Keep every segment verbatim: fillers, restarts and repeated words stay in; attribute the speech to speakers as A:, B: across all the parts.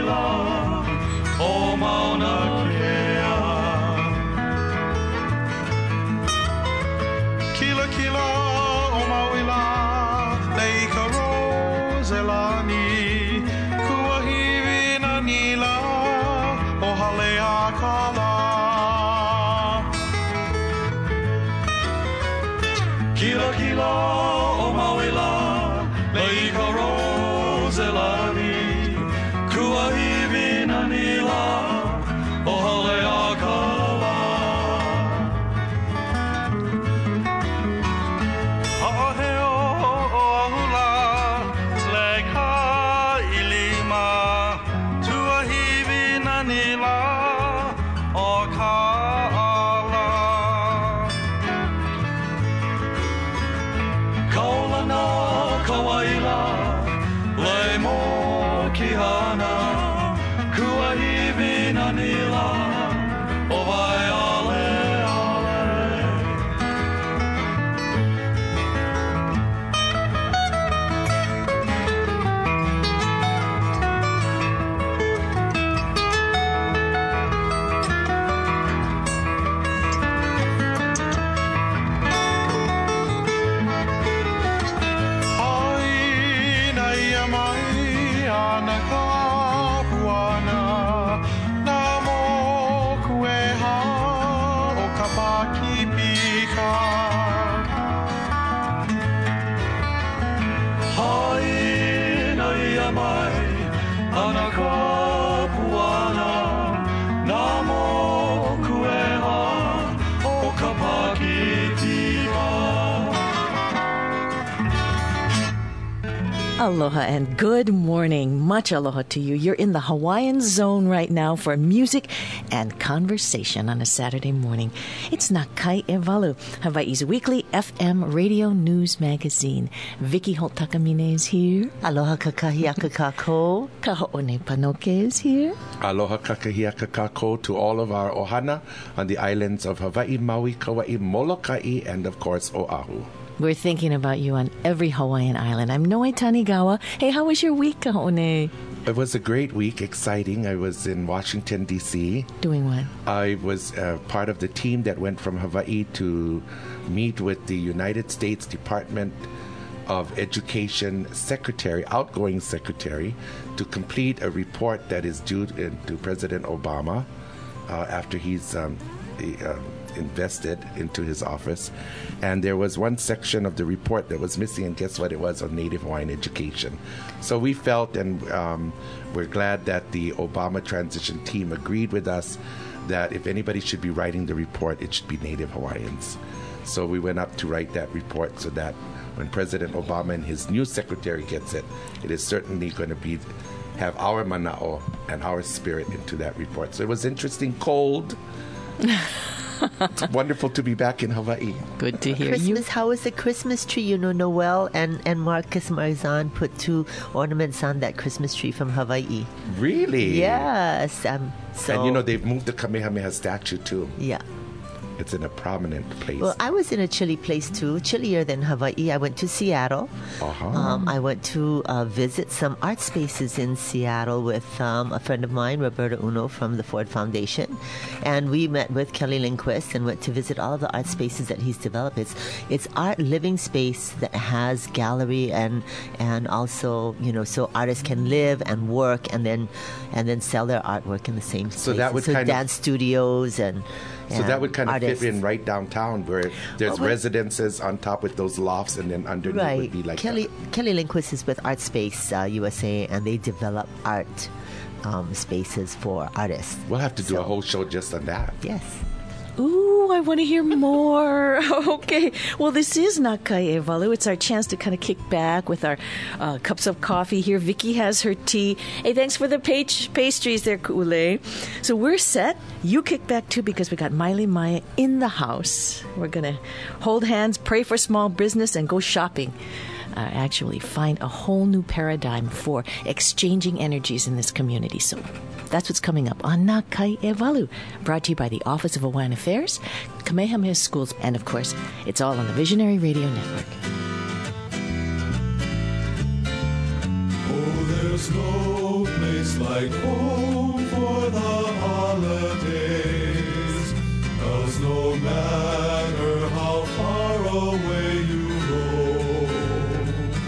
A: Mauna o Mauna Kea. Kila kila o Mauila Leika Roselani Kuahiwi na nila o Halea Kala. Kila kila o Mauila Leika Roselani Kuahiwi na nila o Halea Kala. Ha'aheo o Ahula Leka Ilima Tuahiwi na nila o Ka'ala. Kaulana Kawaila Le mo Kihana Kuahiwi na nila o vai ale ale. Ai nai mai ana ka puana na mo kueha o ka pakipika. Hai nai mai ana ka puana na mo kueha o ka pakipika.
B: Aloha and good morning. Much aloha to you. You're in the Hawaiian zone right now for music and conversation on a Saturday morning. It's Nakai Ewalu, Hawaii's weekly F M radio news magazine. Vicky Holt Takamine is here.
C: Aloha kakahiaka kako.
B: Kaho'one Panoke is here.
D: Aloha kakahiaka kako to all of our ohana on the islands of Hawaii, Maui, Kauai, Molokai, and of course Oahu.
B: We're thinking about you on every Hawaiian island. I'm Noe Tanigawa. Hey, how was your week, Kaho'one?
D: It was a great week, exciting. I was in Washington, D C
B: Doing what?
D: I was uh, part of the team that went from Hawaii to meet with the United States Department of Education Secretary, outgoing secretary, to complete a report that is due to, to President Obama uh, after he's um, the, uh, invested into his office. And there was one section of the report that was missing, and guess what it was? On Native Hawaiian education. So we felt, and um, we're glad that the Obama transition team agreed with us that if anybody should be writing the report, it should be Native Hawaiians. So we went up to write that report so that when President Obama and his new secretary gets it, it is certainly going to be have our mana'o and our spirit into that report. So it was interesting, cold. It's wonderful to be back in Hawaii.
B: Good to hear
C: Christmas,
B: you.
C: how was the Christmas tree? You know, Noel and, and Marcus Marzan put two ornaments on that Christmas tree from Hawaii.
D: Really?
C: Yes. Um, so,
D: And you know, they've moved the Kamehameha statue too.
C: Yeah.
D: It's in a prominent place.
C: Well, I was in a chilly place too, chillier than Hawaii. I went to Seattle.
D: Uh-huh.
C: Um, I went to uh, visit some art spaces in Seattle with um, a friend of mine, Roberta Uno from the Ford Foundation. And we met with Kelly Lindquist and went to visit all of the art spaces that he's developed. It's, it's art living space that has gallery and and also, you know, so artists can live and work and then and then sell their artwork in the same space.
D: So that would
C: so
D: kind
C: dance
D: of,
C: studios and
D: So that would kind of
C: artists.
D: fit in right downtown where there's
C: Well,
D: residences on top with those lofts, and then underneath
C: Right.
D: would be like
C: Kelly
D: a,
C: Kelly Lindquist is with Art Space uh, U S A, and they develop art um, spaces for artists.
D: We'll have to do
C: So-
D: a whole show just on that.
C: Yes.
B: Ooh, I want to hear more. Okay. Well, this is Nakai Ewalu. It's our chance to kind of kick back with our uh, cups of coffee here. Vicky has her tea. Hey, thanks for the page pastries there, Ku'ule. So we're set. You kick back too because we got Miley Maya in the house. We're going to hold hands, pray for small business, and go shopping. Uh, actually find a whole new paradigm for exchanging energies in this community. So that's what's coming up on Nakai Ewalu, brought to you by the Office of Hawaiian Affairs, Kamehameha Schools, and of course, it's all on the Visionary Radio Network.
A: Oh, there's no place like like home for the holidays. 'Cause no matter how far away you roam,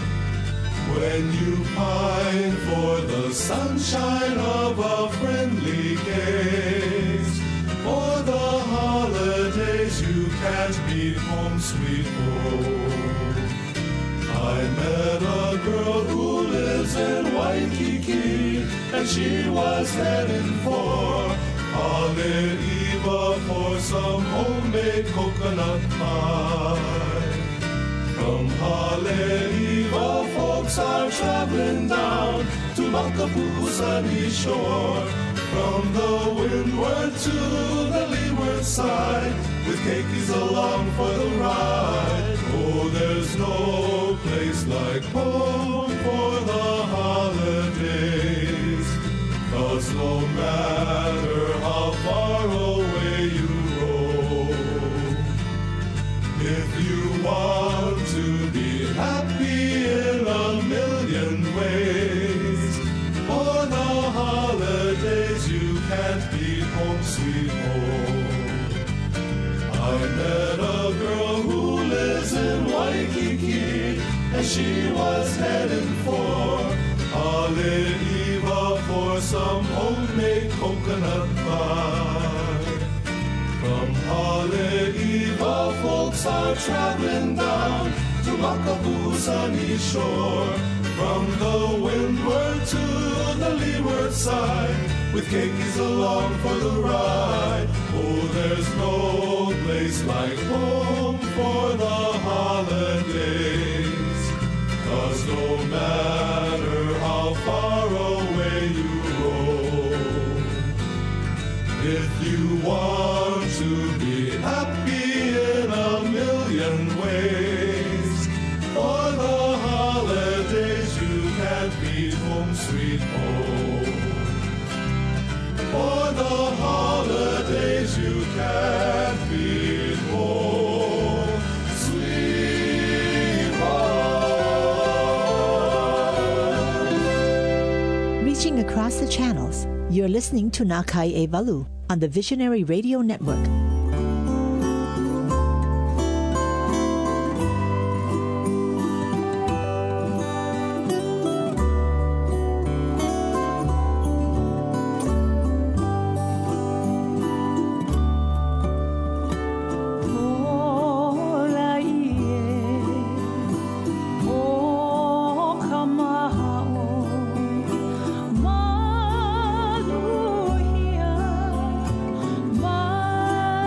A: when you pine for the sunshine of a friendly gaze, for the holidays you can't beat home sweet home. I met a girl who lives in Waikiki, and she was heading for Haleiwa for some homemade coconut pie. From Haleiwa, folks are traveling down to Makapu'u sunny shore, from the windward to the leeward side, with keikis along for the ride. Oh, there's no place like home for the holidays, 'cause no matter how far away you roam, if you want to be happy in a million ways, for the holidays you can't beat home sweet home. I met a girl who lives in Waikiki, and she was heading for Haleiwa for some homemade coconut pie. From Haleiwa, folks are traveling down to Makapu'u sunny shore, from the windward to the leeward side, with keikis along for the ride. Oh, there's no place like home for the holidays, 'cause no matter how far away you roam, if you want to be happy in a million ways, for the holidays you can't beat home sweet home. For the holidays you can't beat home sweet home.
E: Reaching across the channels, you're listening to Nakai e Walu on the Visionary Radio Network.
F: Maluhia,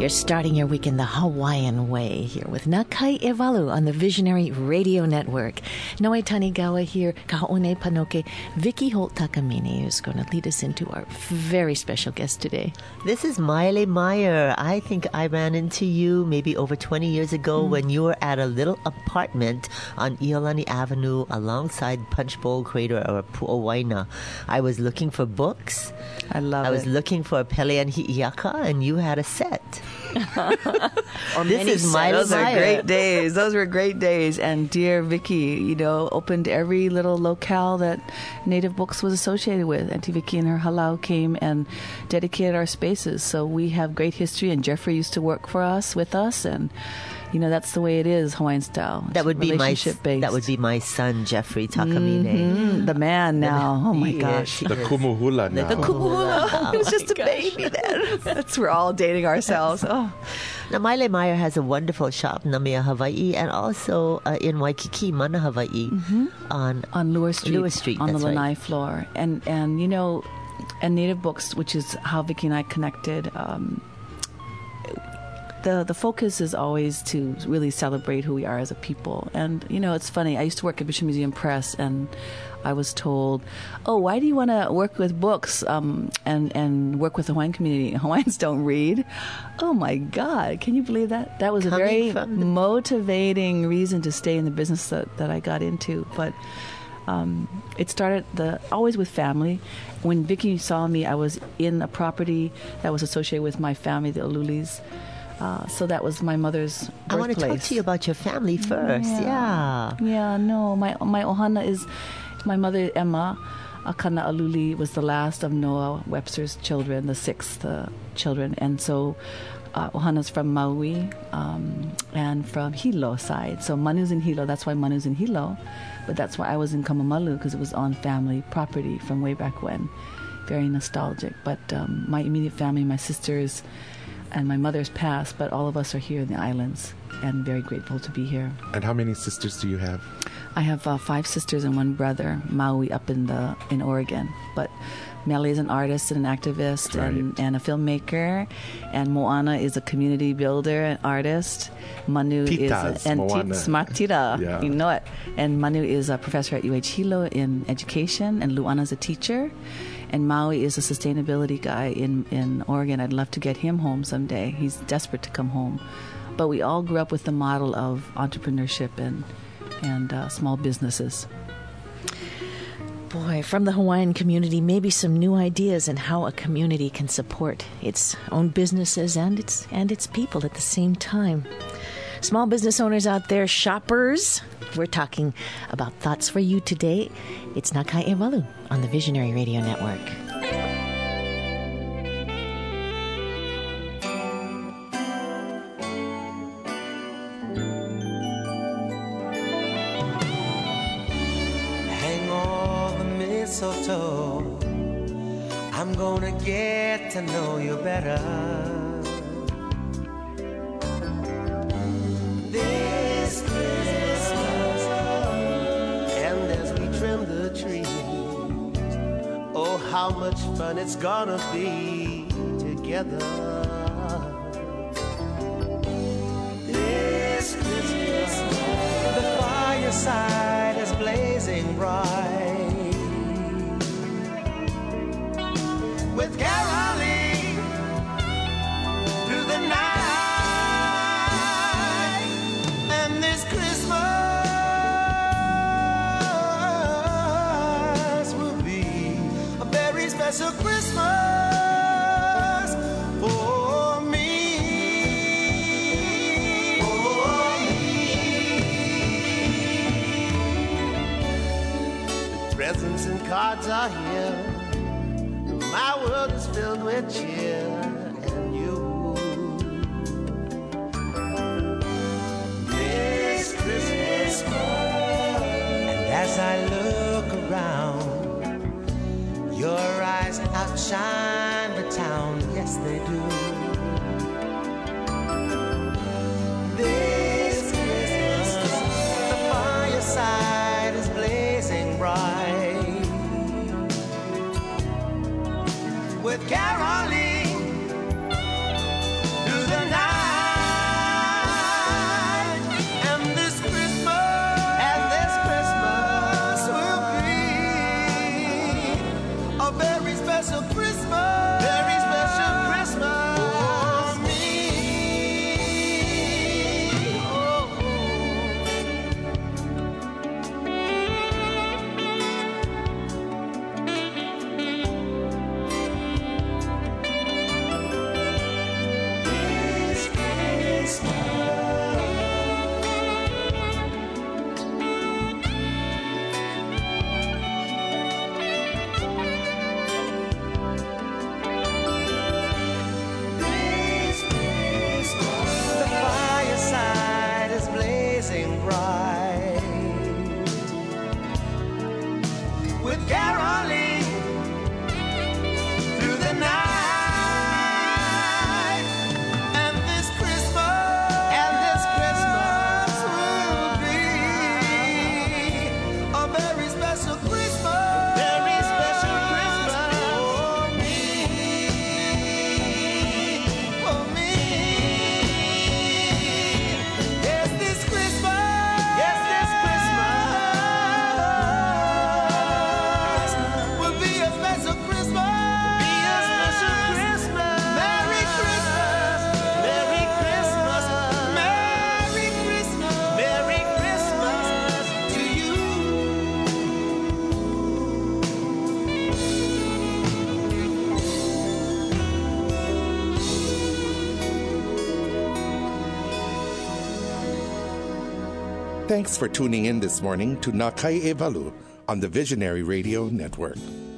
B: You're starting your week in the Hawaiian way here with Nakai Ewalu on the Visionary Radio Network. Noe Tanigawa here, Kaho'one Panoke, Vicky Holt Takamine is going to lead us into our very special guest today.
C: This is Maile Meyer. I think I ran into you maybe over twenty years ago mm. when you were at a little apartment on Iolani Avenue alongside Punchbowl Crater or Pu'owaina. I was looking for books.
F: I love
C: I
F: it.
C: was looking for Pele and Hi'iaka, and you had a set.
B: or
C: this is my
F: Those
C: Meyer.
F: are great days. Those were great days. And dear Vicky, you know, opened every little locale that Native Books was associated with. Auntie Vicky and her halau came and dedicated our spaces. So we have great history. And Jeffrey used to work for us, with us, and you know, that's the way it is, Hawaiian style. It's
C: that would be my
F: based.
C: That would be my son, Jeffrey Takamine.
F: Mm-hmm. The man now. Oh my
C: He
F: gosh.
C: is,
D: The
C: is.
D: kumuhula now.
F: The kumuhula. He was just a
B: gosh.
F: baby then. That's we're all dating ourselves. Oh.
C: Now, Maile Meyer has a wonderful shop, Namia Hawaii, and also uh, in Waikiki, Mana Hawaii, mm-hmm. on
F: on Lure Street,
C: Lure Street
F: on the
C: that's
F: lanai
C: right.
F: floor, and and you know, and Native Books, which is how Vicky and I connected. Um, the the focus is always to really celebrate who we are as a people, and you know, it's funny. I used to work at Bishop Museum Press, and I was told, "Oh, why do you want to work with books um, and and work with the Hawaiian community? Hawaiians don't read." Oh my God! Can you believe that? That was a
C: Coming
F: very
C: from the-
F: motivating reason to stay in the business that, that I got into. But um, it started the always with family. When Vicky saw me, I was in a property that was associated with my family, the Alulis. Uh, so that was my mother's birthplace.
C: I want to talk to you about your family first. Yeah.
F: Yeah, no. My my ohana is my mother, Emma Akana Aluli, was the last of Noah Webster's children, the sixth uh, children. And so uh, ohana's from Maui um, and from Hilo side. So Manu's in Hilo. That's why Manu's in Hilo. But that's why I was in Kamamalu, because it was on family property from way back when. Very nostalgic. But um, my immediate family, my sisters, and my mother's passed, but all of us are here in the islands and very grateful to be here.
D: And how many sisters do you have?
F: I have uh, five sisters and one brother, Maui up in the in Oregon. But Melly is an artist and an activist
D: Right.
F: and, and a filmmaker, and Moana is a community builder and artist. Manu
D: Titas,
F: is a, and
D: Moana.
F: Smart Tita,
D: Yeah.
F: you know it. And Manu is a professor at U H Hilo in education, and Luana is a teacher. And Maui is a sustainability guy in, in Oregon. I'd love to get him home someday. He's desperate to come home. But we all grew up with the model of entrepreneurship and and uh, small businesses.
B: Boy, from the Hawaiian community, maybe some new ideas on how a community can support its own businesses and its and its people at the same time. Small business owners out there, shoppers, we're talking about thoughts for you today. It's Nakai Ewalu on the Visionary Radio Network.
G: Hang all the mistletoe. I'm gonna get to know you better. This Christmas, and as we trim the tree, oh, how much fun it's gonna be together. This Christmas, the fireside is blazing bright, with caroling through the night. And this Christmas will be a very special Christmas for me. For me. The presents and cards are here. My world is filled with cheer and you. This Christmas, and as I look around, your eyes outshine the town. Yes, they do. This Christmas, the fireside is blazing bright, with caroling through the night.
D: Thanks for tuning in this morning to Nakai Evalu on the Visionary Radio Network.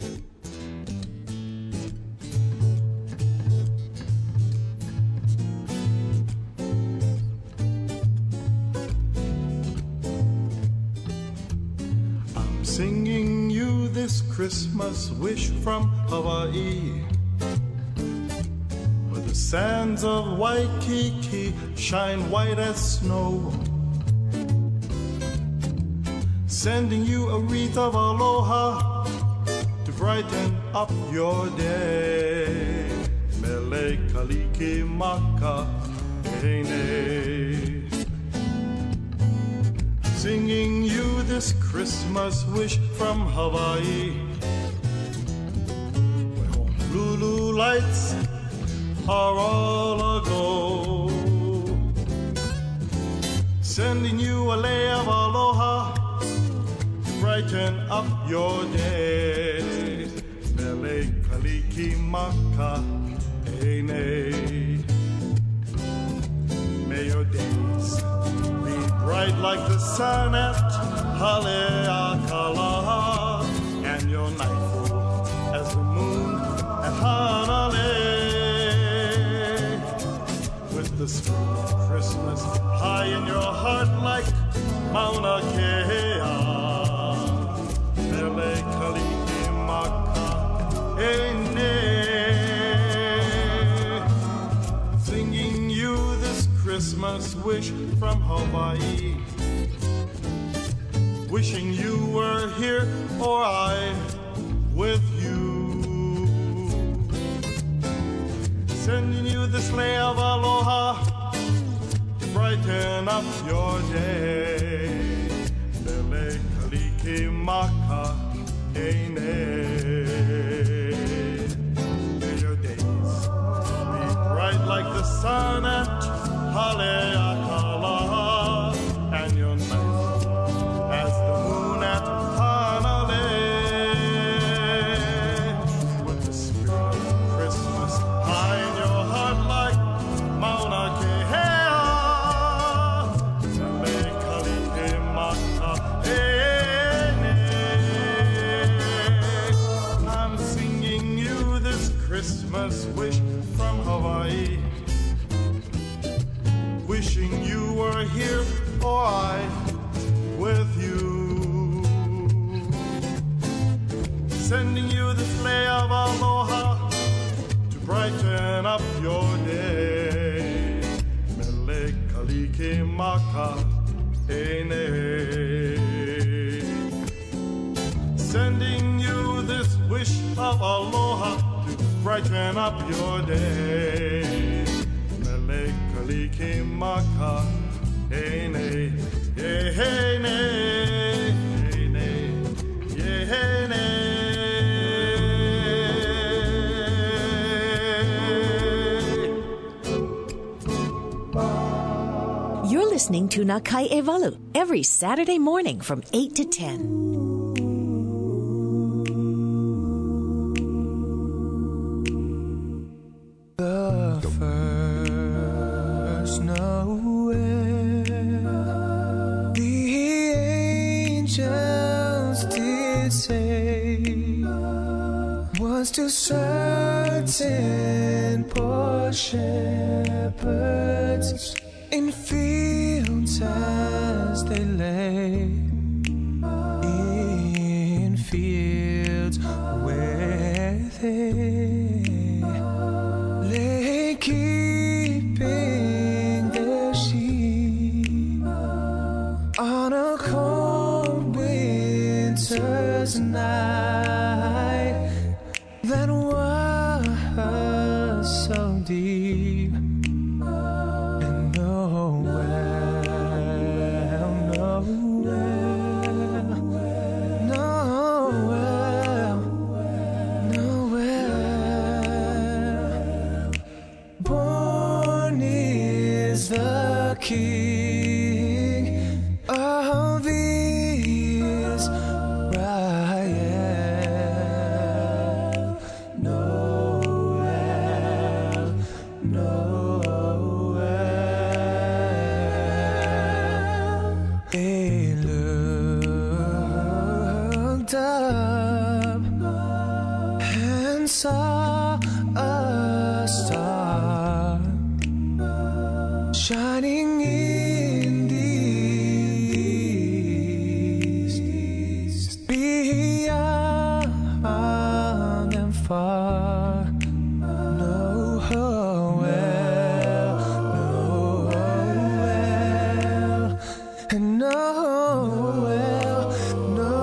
A: I'm singing you this Christmas wish from Hawaii, where the sands of Waikiki shine white as snow. Sending you a wreath of aloha to brighten up your day. Mele kaliki maka ene. Singing you this Christmas wish from Hawaii, where Honolulu lights are all aglow. Sending you a lei of aloha, brighten up your day. Mele kaliki maka ene. May your days be bright like the sun at Haleakala, and your night full as the moon at Hanalei. With the spirit of Christmas high in your heart like Mauna Kea. Mele kaliki maka ene. Singing you this Christmas wish from Hawaii, wishing you were here or I with you. Sending you this lei of aloha to brighten up your day. Mele kaliki maka ene. May your days be bright like the sun at Haleakala, and your nights as the moon at Hanalei. With the spirit of Christmas high in your heart like Mauna Kea. Mele kaliki maka ene. I'm singing you this Christmas wish from Hawaii, wishing you were here or I with you. Sending you this lei of aloha to brighten up your day. Mele kaliki maka ene. Sending you this wish of aloha to brighten up your day. Mele kaliki maka ene. Ye hey ne, hey ne, ye hey ne.
E: You're listening to Nakai Evalu every Saturday morning from eight to ten.
H: The first Noel, the angels did say, was to certain poor shepherds in fields as they lay, in fields where they lay keeping their sheep on a cold winter's night that was so deep. And Noel, Noel, Noel, Noel, born is the King of Israel. up and saw a star shining in the east, beyond and far. No, oh, well, no, oh, well, and no, well, no,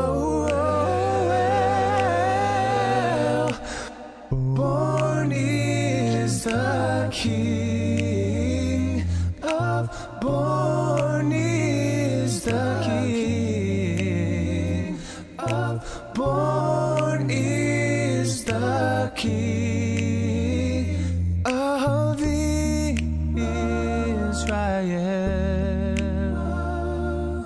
H: oh, well. Born is the King of, born is the King of, born is the King of Israel.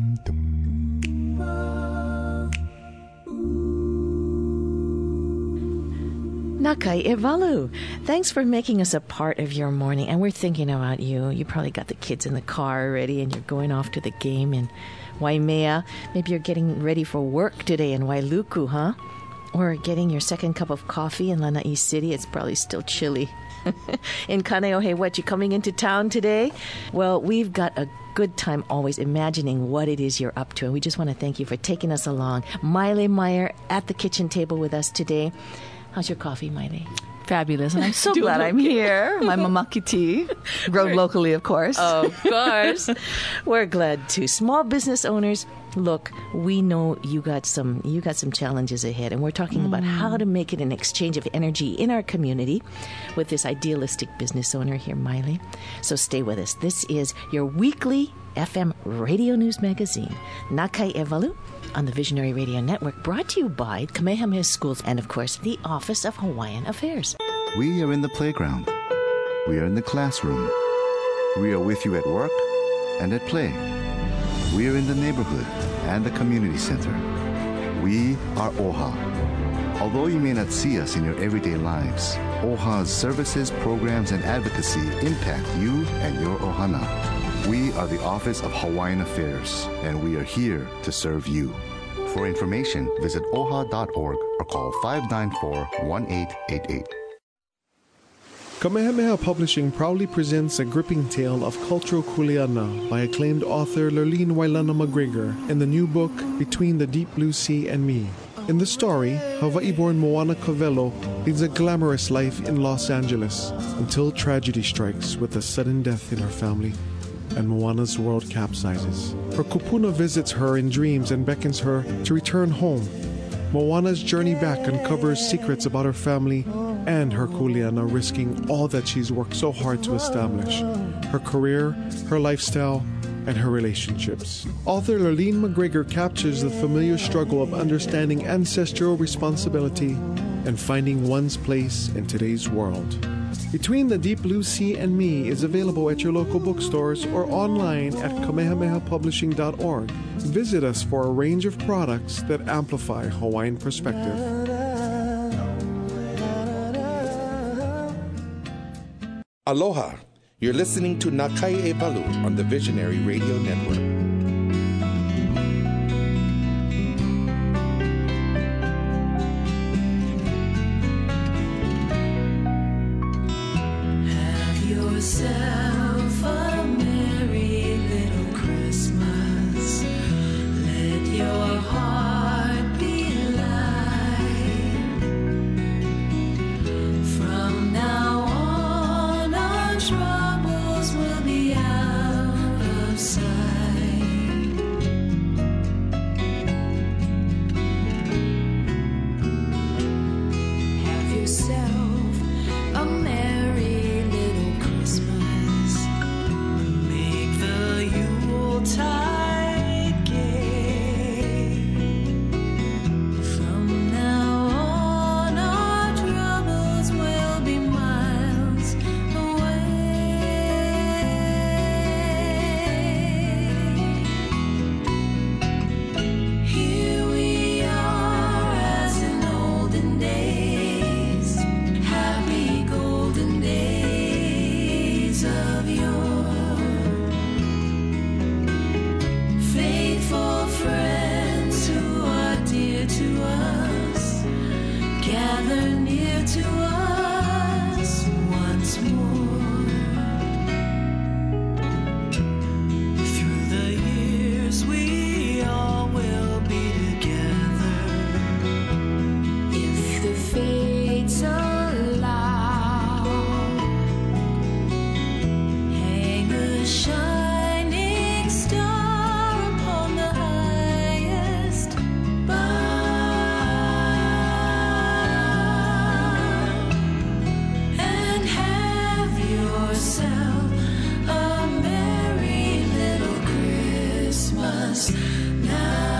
B: Nakai Evalu, thanks for making us a part of your morning. And we're thinking about you. You probably got the kids in the car already and you're going off to the game in Waimea. Maybe you're getting ready for work today in Wailuku, huh? Or getting your second cup of coffee in Lanai City. It's probably still chilly. In Kaneohe, what, you coming into town today? Well, we've got a good time always imagining what it is you're up to. And we just want to thank you for taking us along. Miley Meyer at the kitchen table with us today. How's your coffee, Miley?
F: Fabulous. And I'm so
B: Doing
F: glad I'm
B: okay.
F: here. My mamaki tea, grown locally, of course.
B: Of course. We're glad too. Small business owners, look, we know you got some you got some challenges ahead, and we're talking about how to make it an exchange of energy in our community with this idealistic business owner here, Miley. So stay with us. This is your weekly F M radio news magazine, Nakai Evalu, on the Visionary Radio Network, brought to you by Kamehameha Schools and, of course, the Office of Hawaiian Affairs.
I: We are in the playground. We are in the classroom. We are with you at work and at play. We are in the neighborhood and the community center. We are O H A. Although you may not see us in your everyday lives, O H A's services, programs, and advocacy impact you and your ohana. We are the Office of Hawaiian Affairs, and we are here to serve you. For information, visit o h a dot org or call five nine four, one eight eight eight.
J: Kamehameha Publishing proudly presents a gripping tale of cultural kuleana by acclaimed author Lurleen Wailana McGregor in the new book, Between the Deep Blue Sea and Me. In the story, Hawaii-born Moana Covello leads a glamorous life in Los Angeles until tragedy strikes with a sudden death in her family and Moana's world capsizes. Her kupuna visits her in dreams and beckons her to return home. Moana's journey back uncovers secrets about her family and her kuleana, risking all that she's worked so hard to establish: her career, her lifestyle, and her relationships. Author Lurleen McGregor captures the familiar struggle of understanding ancestral responsibility and finding one's place in today's world. Between the Deep Blue Sea and Me is available at your local bookstores or online at kamehameha publishing dot org. Visit us for a range of products that amplify Hawaiian perspective.
D: Aloha. You're listening to Nakai Evalu on the Visionary Radio Network.
K: Yourself a merry little Christmas. Let your heart be light. From now on, our troubles will be out of sight. to us once more. Through the years we all will be together, if the fates allow. Hang a shining star upon the highest bough, and have yourself a merry little Christmas now.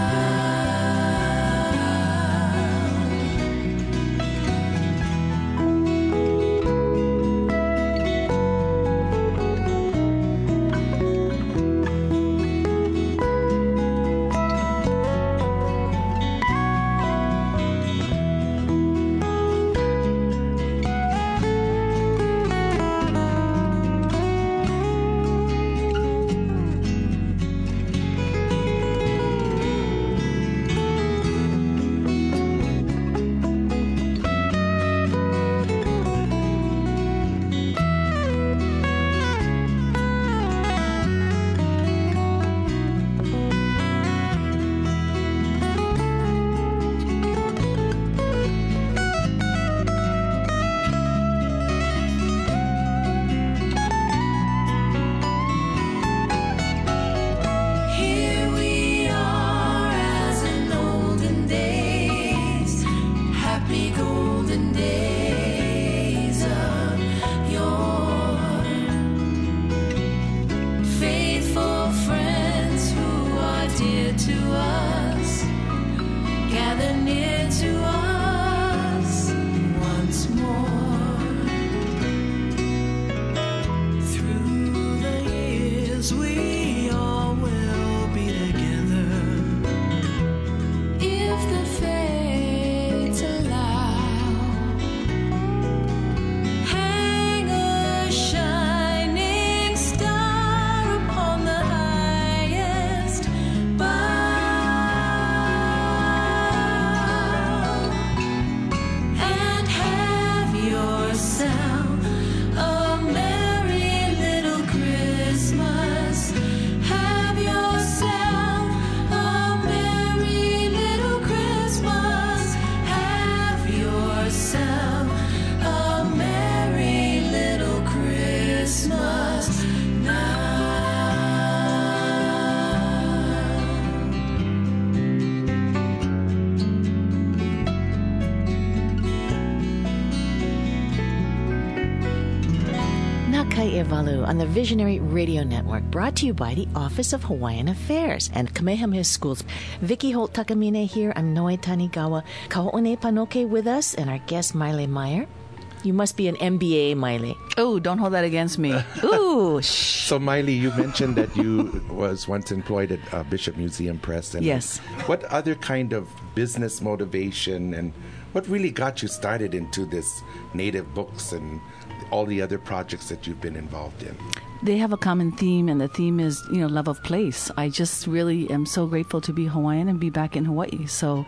K: Here we are as in olden days, happy golden days of yore. Faithful friends who are dear to us, gather near to us once more. Through the years we all will be together, if the fates allow. Hang a shining star upon the highest bough, and have yourself a merry little Christmas. Have yourself a merry little Christmas. Have yourself a merry little Christmas now.
B: Nakai Evalu on the Visionary Radio Network, brought to you by the Office of Hawaiian Affairs and Kamehameha Schools. Vicky Holt Takamine here. I'm Noe Tanigawa. Kaho'one Panoke with us, and our guest, Maile Meyer. You must be an M B A, Maile.
F: Oh, don't hold that against me. Ooh,
D: So, Miley, you mentioned that you was once employed at uh, Bishop Museum Press. And
F: Yes.
D: What other kind of business motivation and what really got you started into this native books and all the other projects that you've been involved in?
F: They have a common theme, and the theme is, you know, love of place. I just really am so grateful to be Hawaiian and be back in Hawaii. So,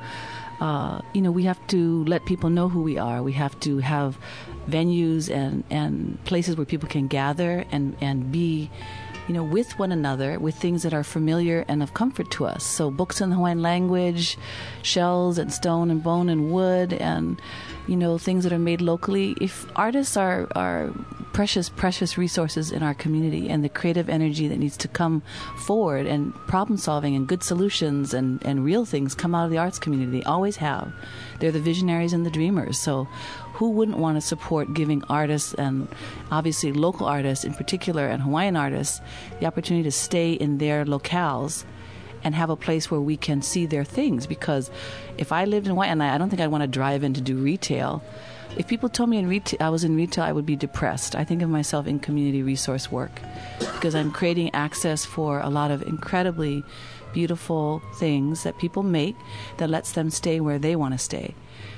F: uh, you know, we have to let people know who we are. We have to have venues and, and places where people can gather and, and be, you know, with one another, with things that are familiar and of comfort to us. So books in the Hawaiian language, shells and stone and bone and wood, and, you know, things that are made locally. If artists are, are precious, precious resources in our community, and the creative energy that needs to come forward, and problem solving and good solutions and, and real things come out of the arts community. They always have. They're the visionaries and the dreamers. So who wouldn't want to support giving artists, and obviously local artists in particular, and Hawaiian artists, the opportunity to stay in their locales and have a place where we can see their things? Because if I lived in Hawaii, and I, I don't think I'd want to drive in to do retail. If people told me in retail, I was in retail, I would be depressed. I think of myself in community resource work because I'm creating access for a lot of incredibly beautiful things that people make that lets them stay where they want to stay.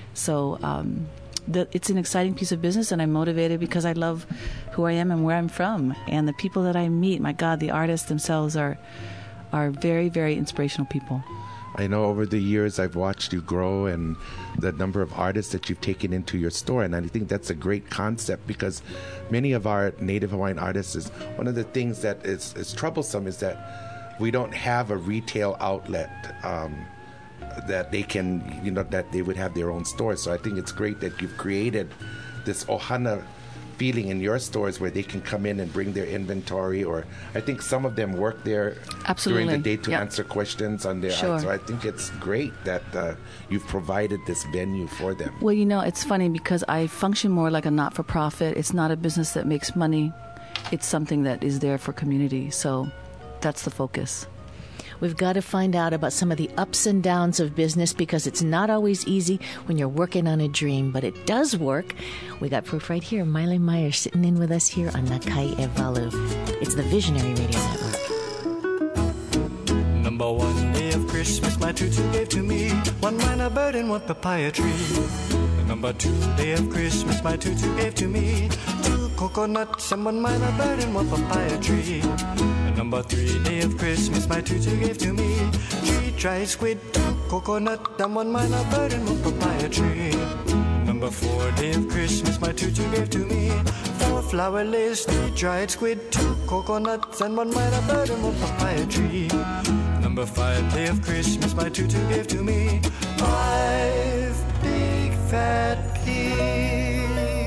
F: So um, the, it's an exciting piece of business, and I'm motivated because I love who I am and where I'm from. And the people that I meet, my God, the artists themselves are are very, very inspirational people.
D: I know over the years I've watched you grow and the number of artists that you've taken into your store, and I think that's a great concept because many of our Native Hawaiian artists, is one of the things that is, is troublesome is that we don't have a retail outlet um, that they can, you know, that they would have their own store. So I think it's great that you've created this ohana feeling in your stores where they can come in and bring their inventory, or I think some of them work there
F: Absolutely.
D: during the day to
F: Yep.
D: answer questions on their
F: Sure.
D: So I think it's great that uh, you've provided this venue for them.
F: Well, you know, it's funny because I function more like a not-for-profit. It's not a business that makes money. It's something that is there for community. So that's the focus.
B: We've got to find out about some of the ups and downs of business because it's not always easy when you're working on a dream, but it does work. We got proof right here. Miley Meyer sitting in with us here on Nakai Evalu. It's the Visionary Radio Network.
L: Number one day of Christmas, my tutu gave to me one minor bird and one papaya tree. The number two day of Christmas, my tutu gave to me two coconuts and one minor bird and one papaya tree. The number three day of Christmas, my tutu gave to me three dried squid, two coconut and one minor bird and one papaya tree. Number four day of Christmas, my tutu gave to me four flower lilies, three dried squid, two coconuts and one minor bird and one papaya tree. Number five day of Christmas, my tutu gave to me five big fat peas,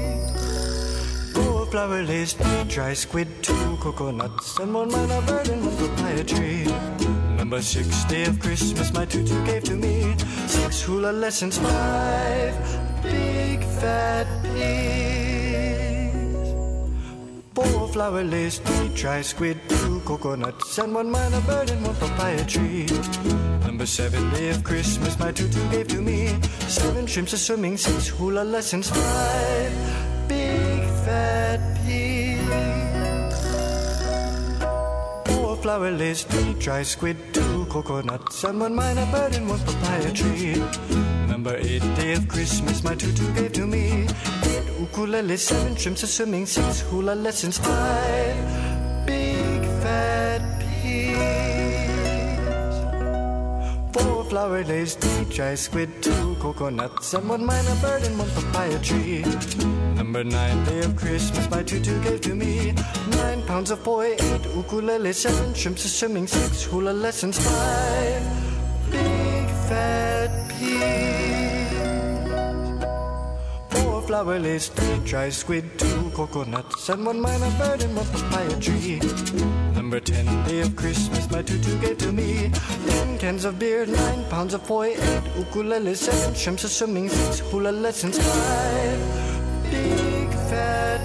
L: four flower lilies, three dry squid, two coconuts, and one minor bird and one papaya tree. Number six day of Christmas, my tutu gave to me six hula lessons, five big fat peas, four flower lilies, three dry squid, two coconuts, and one minor bird and one papaya tree. Number seven day of Christmas, my tutu gave to me seven shrimps a swimming, six hula lessons, five big fat peas, four flower lilies, three dry squid, two coconuts, and one minor bird and one papaya tree. Number eight day of Christmas, my tutu gave to me eight ukuleles, seven shrimps a swimming, six hula lessons, five big fat peas, four flower lilies, three dry squid, two coconuts, and one minor bird and one papaya tree. Number nine day of Christmas, my tutu gave to me nine pounds of poi, eight ukuleles, seven shrimps a swimming, six hula lessons, five big fat peas, four flower lilies, three dry squid, two coconuts, and one minor bird and one papaya tree. Number ten day of Christmas, my tutu gave to me ten cans of beer, nine pounds of poi, eight ukuleles, seven shrimps a swimming, six hula lessons, five big fat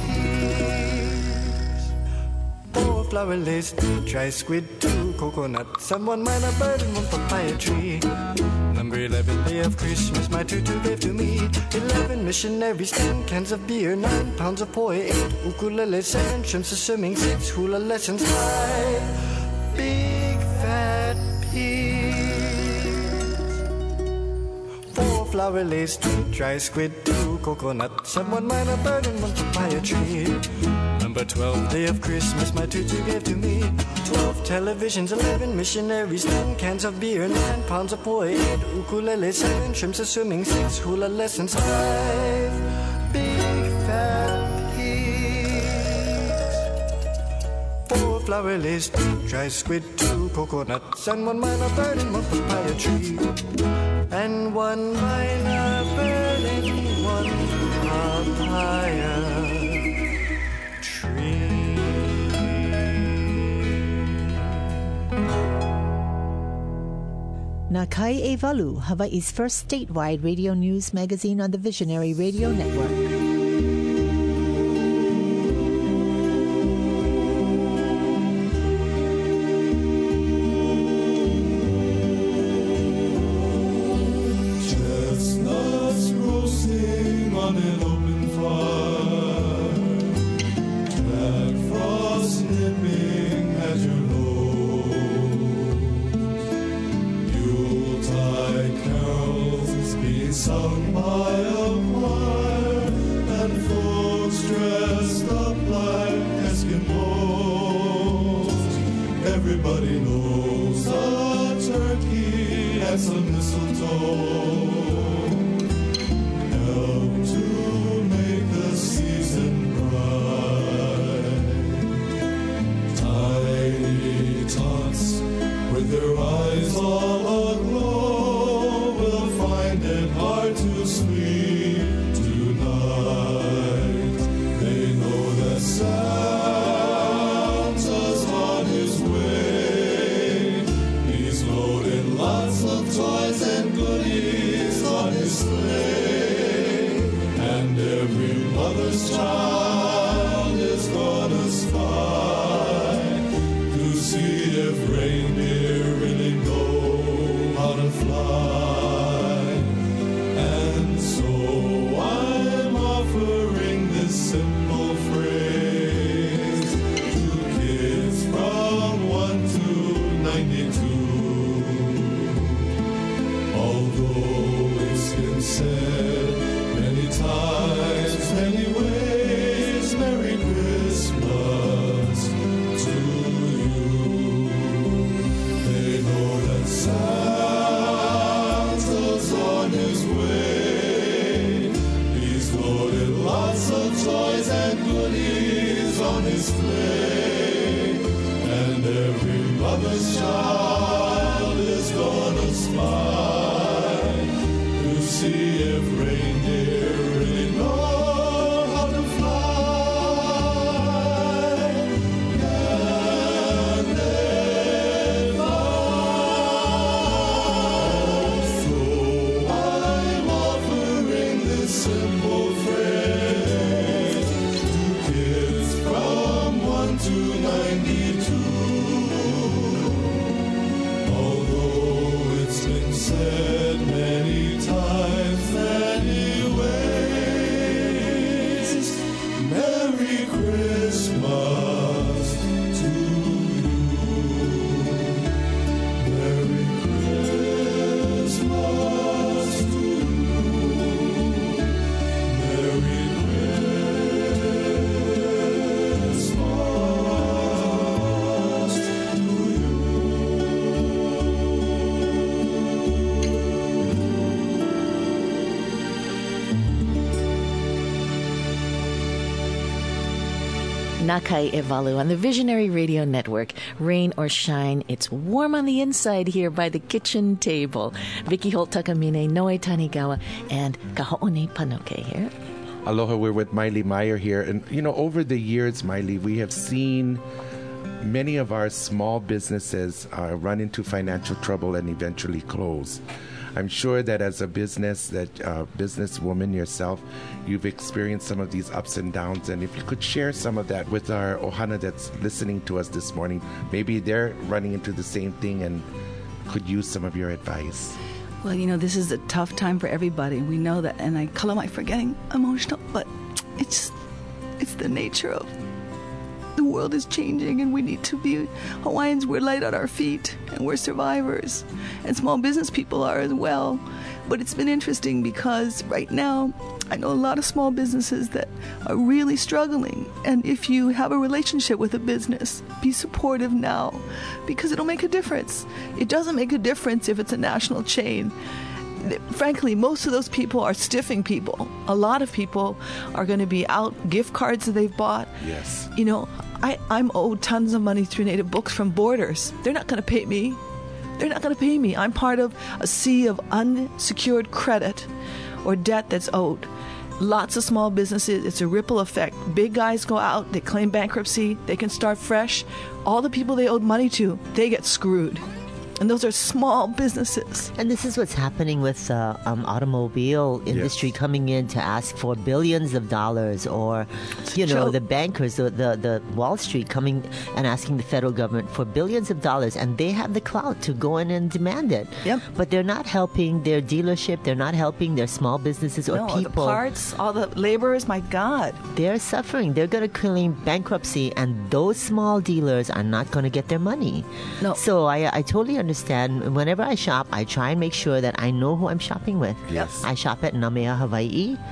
L: peas, four flower lilies, three dry squid, two coconuts, and one minor bird and one papaya tree. Number eleven day of Christmas, my tutu gave to me eleven missionaries, ten cans of beer, nine pounds of poi, eight ukuleles, seven shrimps a swimming, six hula lessons, five big fat peas, four flower lilies, two dry squid, two coconuts, and one minor bird and one papaya tree. Number twelve day of Christmas, my tutu gave to me twelve televisions, eleven missionaries, ten cans of beer, nine pounds of poi, eight ukuleles, seven shrimps a swimming, six hula lessons, five big fat peas, four flower lilies, two dry squid, two coconuts, and one minor bird and one papaya tree. And one minor bird and one papaya tree.
E: Nakai Evalu, Hawaii's first statewide radio news magazine on the Visionary Radio Network.
A: Chestnuts roasting on an open fire, Jack Frost nipping at your nose, Yuletide carols being sung by a choir, and folks dressed up like Eskimos. Everybody knows a turkey mistletoe help to make the season bright. Tiny tots with their eyes all aglow will find it hard to sleep tonight. They know that Santa's on his way. He's loaded lots of toys and goodies on his sleigh, and every mother's child is gonna spy to see if reindeer really know how to fly. And so I'm offering this simple phrase to kids from one to ninety-two. Although it's been said many times, many ways, Merry Christmas to you. They know that Santa's on his way. He's loaded lots of toys and goodies on his sleigh, and every mother's child is gonna spy to see if reindeer really know how to fly. Can they fly? So I'm offering this simple phrase to kids from one to ninety-two. Although it's been said many times, many ways, Merry Christmas to you. Merry Christmas to you. Merry Christmas to you.
B: Nakai Evalu on the Visionary Radio Network. Rain or shine, it's warm on the inside here by the kitchen table. Vicky Holt Takamine, Noe Tanigawa, and Kaho'one Panoke here.
D: Aloha, we're with Miley Meyer here. And, you know, over the years, Miley, we have seen many of our small businesses uh, run into financial trouble and eventually close. I'm sure that as a business, that uh, businesswoman yourself, you've experienced some of these ups and downs. And if you could share some of that with our ohana that's listening to us this morning, maybe they're running into the same thing and could use some of your advice.
F: Well, you know, this is a tough time for everybody. We know that, and I call my for getting emotional, but it's it's the nature of the world is changing, and we need to be Hawaiians. We're light on our feet, and we're survivors, and small business people are as well. But it's been interesting because right now, I know a lot of small businesses that are really struggling. And if you have a relationship with a business, be supportive now, because it'll make a difference. It doesn't make a difference if it's a national chain. Frankly, most of those people are stiffing people. A lot of people are going to be out gift cards that they've bought.
D: Yes.
F: You know, I, I'm owed tons of money through Native Books from Borders. They're not going to pay me. They're not going to pay me. I'm part of a sea of unsecured credit or debt that's owed. Lots of small businesses, it's a ripple effect. Big guys go out, they claim bankruptcy, they can start fresh. All the people they owed money to, they get screwed. And those are small businesses.
C: And this is what's happening with the uh, um, automobile industry, yes, coming in to ask for billions of dollars, or, you know, joke. the bankers, the, the, the Wall Street coming and asking the federal government for billions of dollars, and they have the clout to go in and demand it.
F: Yep.
C: But they're not helping their dealership, they're not helping their small businesses or
F: no,
C: people.
F: The parts, all the laborers, my God.
C: They're suffering. They're going to claim bankruptcy, and those small dealers are not going to get their money.
F: No.
C: So I, I totally understand. Understand, whenever I shop, I try and make sure that I know who I'm shopping with.
D: Yes.
C: I shop at Namea Hawaii.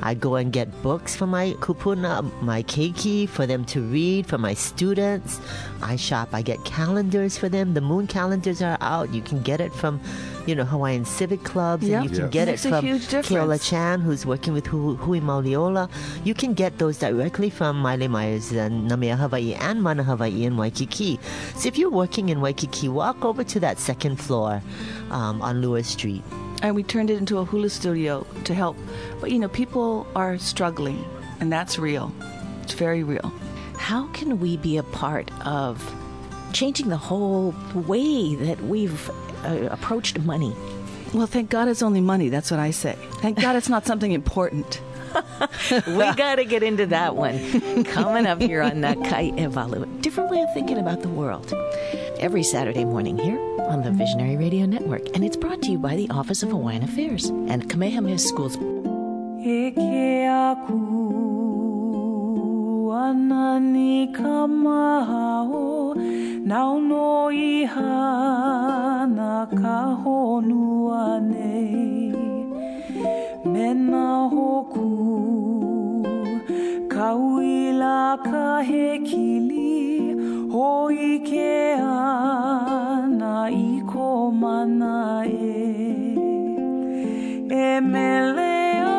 C: I go and get books for my kupuna, my keiki, for them to read, for my students. I shop. I get calendars for them. The moon calendars are out. You can get it from, you know, Hawaiian Civic Clubs.
F: Yep.
C: And you can
F: Yes.
C: get
F: Makes
C: it
F: a
C: from
F: huge difference.
C: Keola Chan, who's working with Hu- Hui Mauliola. You can get those directly from Maile Myers and Namea Hawaii and Mana Hawaii in Waikiki. So if you're working in Waikiki, walk over to that second floor um, on Lewis Street.
F: And we turned it into a hula studio to help. But, you know, people are struggling, and that's real. It's very real.
B: How can we be a part of changing the whole way that we've uh, approached money?
F: Well, thank God it's only money. That's what I say. Thank God it's not something important.
B: We got to get into that one. Coming up here on Nakai Evalu, different way of thinking about the world. Every Saturday morning here on the Visionary Radio Network. And it's brought to you by the Office of Hawaiian Affairs and Kamehameha Schools.
K: Eke aku anani kamahao nauno iha na kahonua nei mena hoku kauila kahekili hoi ke ana iko mana e e mele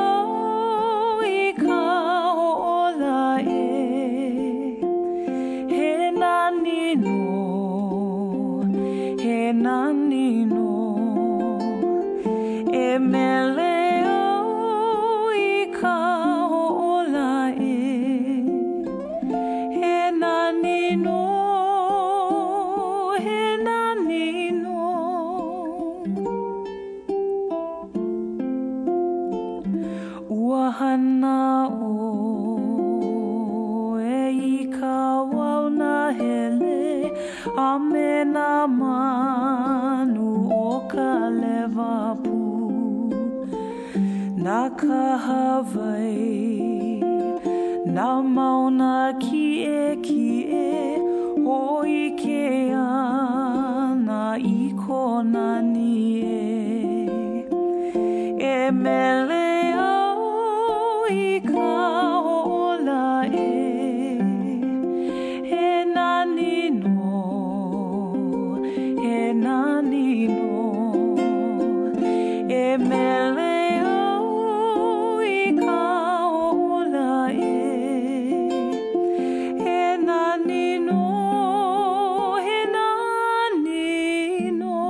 K: Nanino e meleo I ka hola e he nanino he nanino Uahana o e I ka wauna hele Amena manu o ka lewa pu Na ka Hawaii Na mauna ki e ki e Hoi ke ana I ko nani e E mele au I ka hola e He nani nanino e mele au I ka hola e he nanino he nanino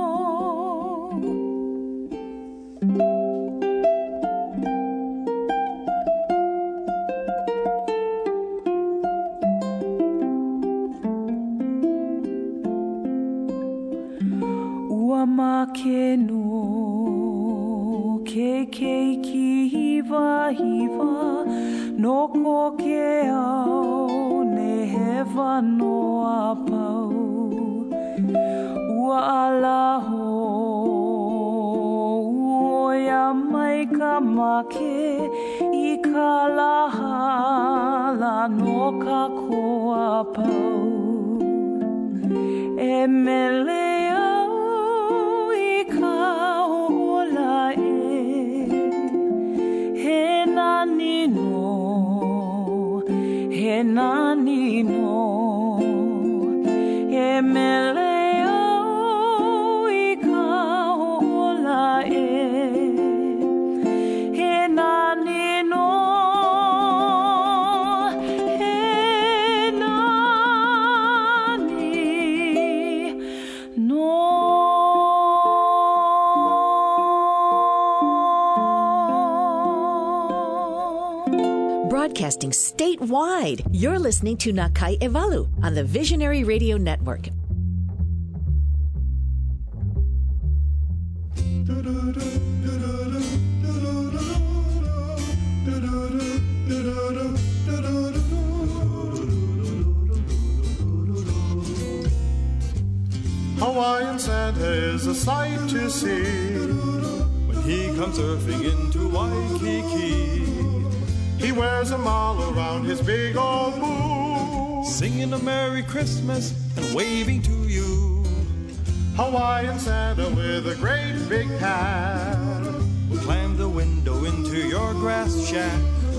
K: ma ke no ke ke ki hiva hiva no ko ke au ne heva no a pau ua ala ho ua mai ka make I ka laha la no ka ko a pau e mele He nanino He mele au I ka hola e He nanino He nani no
B: Broadcasting statewide. You're listening to Nakai Evalu on the Visionary Radio Network.
M: Hawaiian Santa is a sight to see when he comes surfing into Waikiki. He wears a mall around his big old boo, singing a Merry Christmas and waving to you. Hawaiian Santa with a great big hat will climb the window into your grass shack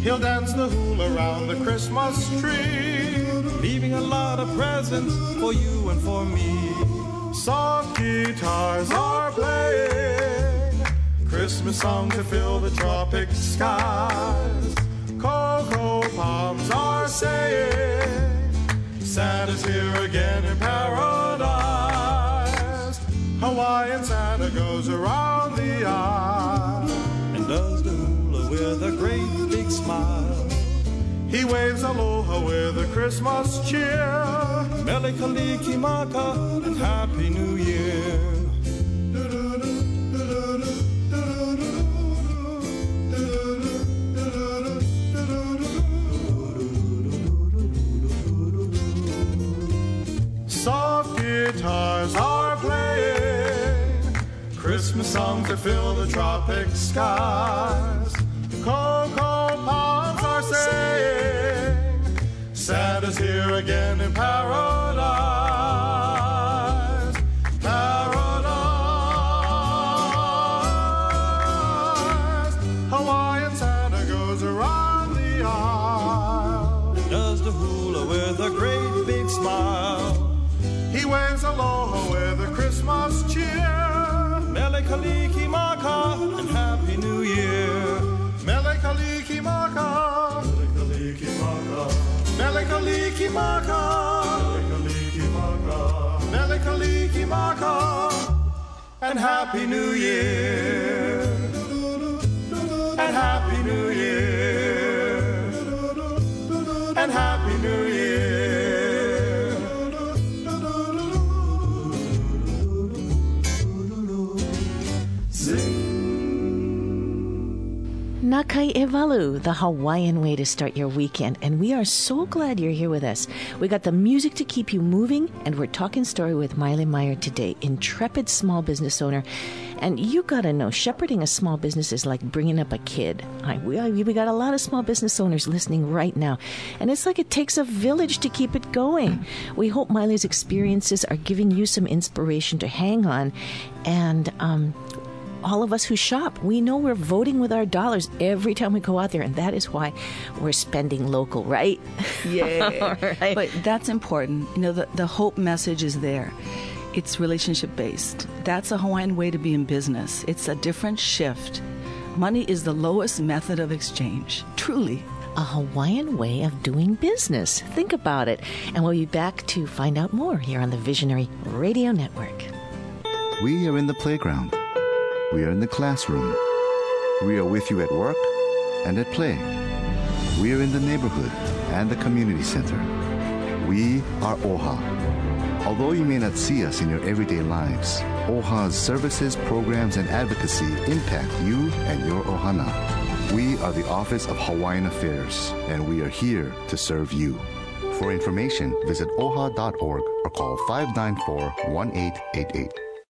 M: He'll dance the hula around the Christmas tree,
H: leaving a lot of presents for you and for me.
M: Soft guitars are playing Christmas songs to fill the tropic skies. Cocoa palms are saying Santa's here again in paradise. Hawaiian Santa goes around the aisle
H: and does the hula with a great big smile.
M: He waves aloha with a Christmas cheer.
H: Mele Kalikimaka and Happy New Year.
M: Soft guitars are playing Christmas songs that fill the tropic skies. Cocoa palms are saying Santa's here again in paradise. Paradise. Hawaiian Santa goes around the aisle
H: and does the hula with a great big smile.
M: He waves aloha with a Christmas cheer.
H: Mele Kalikimaka and Happy New Year.
M: Mele Kalikimaka, Mele Kalikimaka, Mele Kalikimaka, Mele Kalikimaka, and Happy New Year, and Happy New Year, and Happy New Year.
B: Nakai Evalu, the Hawaiian way to start your weekend. And we are so glad you're here with us. We got the music to keep you moving, and we're talking story with Maile Meyer today, intrepid small business owner. And you got to know, shepherding a small business is like bringing up a kid. I, we, we got a lot of small business owners listening right now. And it's like it takes a village to keep it going. We hope Maile's experiences are giving you some inspiration to hang on. And, um... all of us who shop, we know we're voting with our dollars every time we go out there, and that is why we're spending local, right?
F: Yeah.
B: Right.
F: But that's important. You know, the, the hope message is there. It's relationship-based. That's a Hawaiian way to be in business. It's a different shift. Money is the lowest method of exchange, truly.
B: A Hawaiian way of doing business. Think about it. And we'll be back to find out more here on the Visionary Radio Network.
I: We are in the playground. We are in the classroom. We are with you at work and at play. We are in the neighborhood and the community center. We are O H A. Although you may not see us in your everyday lives, O H A's services, programs, and advocacy impact you and your ohana. We are the Office of Hawaiian Affairs, and we are here to serve you. For information, visit o h a dot org or call five nine four, one eight eight eight.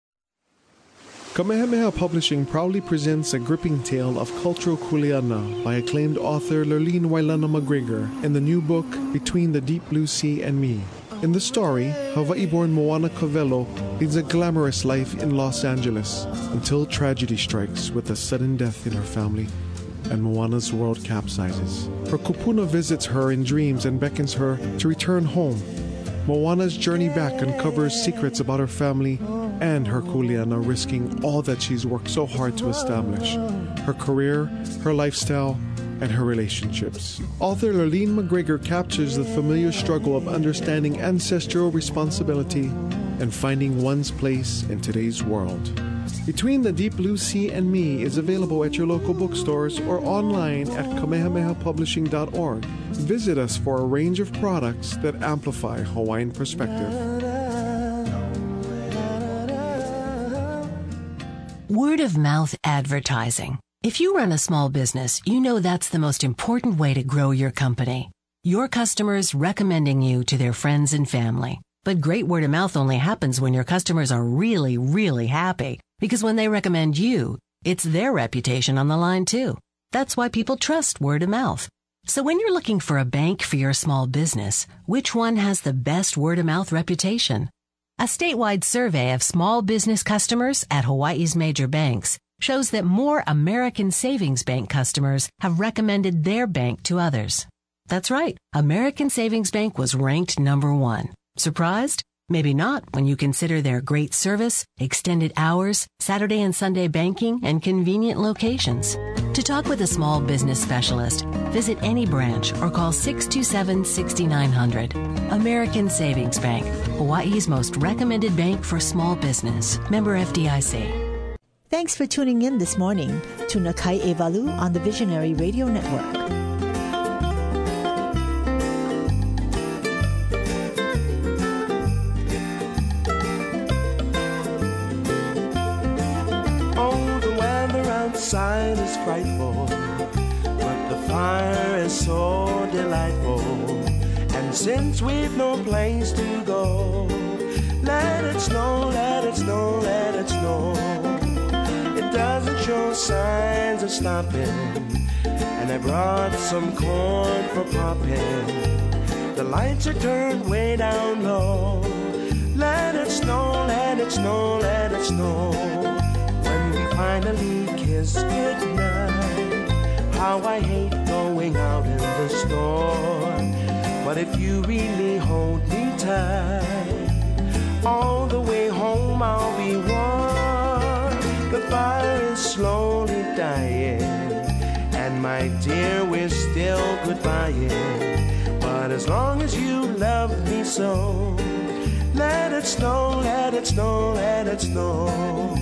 J: Kamehameha Publishing proudly presents a gripping tale of cultural kuleana by acclaimed author Lurleen Wailana McGregor in the new book Between the Deep Blue Sea and Me. In the story, Hawaii-born Moana Covello leads a glamorous life in Los Angeles until tragedy strikes with a sudden death in her family and Moana's world capsizes. Her kupuna visits her in dreams and beckons her to return home. Moana's journey back uncovers secrets about her family and her kuleana, risking all that she's worked so hard to establish: her career, her lifestyle, and her relationships. Author Lurleen McGregor captures the familiar struggle of understanding ancestral responsibility and finding one's place in today's world. Between the Deep Blue Sea and Me is available at your local bookstores or online at kamehameha publishing dot org. Visit us for a range of products that amplify Hawaiian perspective.
N: Word of mouth advertising. If you run a small business, you know that's the most important way to grow your company. Your customers recommending you to their friends and family. But great word of mouth only happens when your customers are really, really happy. Because when they recommend you, it's their reputation on the line too. That's why people trust word of mouth. So when you're looking for a bank for your small business, which one has the best word of mouth reputation? A statewide survey of small business customers at Hawaii's major banks shows that more American Savings Bank customers have recommended their bank to others. That's right, American Savings Bank was ranked number one. Surprised? Maybe not when you consider their great service, extended hours, Saturday and Sunday banking, and convenient locations. To talk with a small business specialist, visit any branch or call six two seven, six nine zero zero. American Savings Bank, Hawaii's most recommended bank for small business. Member F D I C.
E: Thanks for tuning in this morning to Nakai Evalu on the Visionary Radio Network.
G: Outside is frightful, but the fire is so delightful. And since we've no place to go, let it snow, let it snow, let it snow. It doesn't show signs of stopping, and I brought some corn for popping. The lights are turned way down low. Let it snow, let it snow, let it snow. When we finally kiss goodnight, how I hate going out in the storm. But if you really hold me tight, all the way home I'll be warm. The fire is slowly dying, and my dear, we're still goodbying. But as long as you love me so, let it snow, let it snow, let it snow.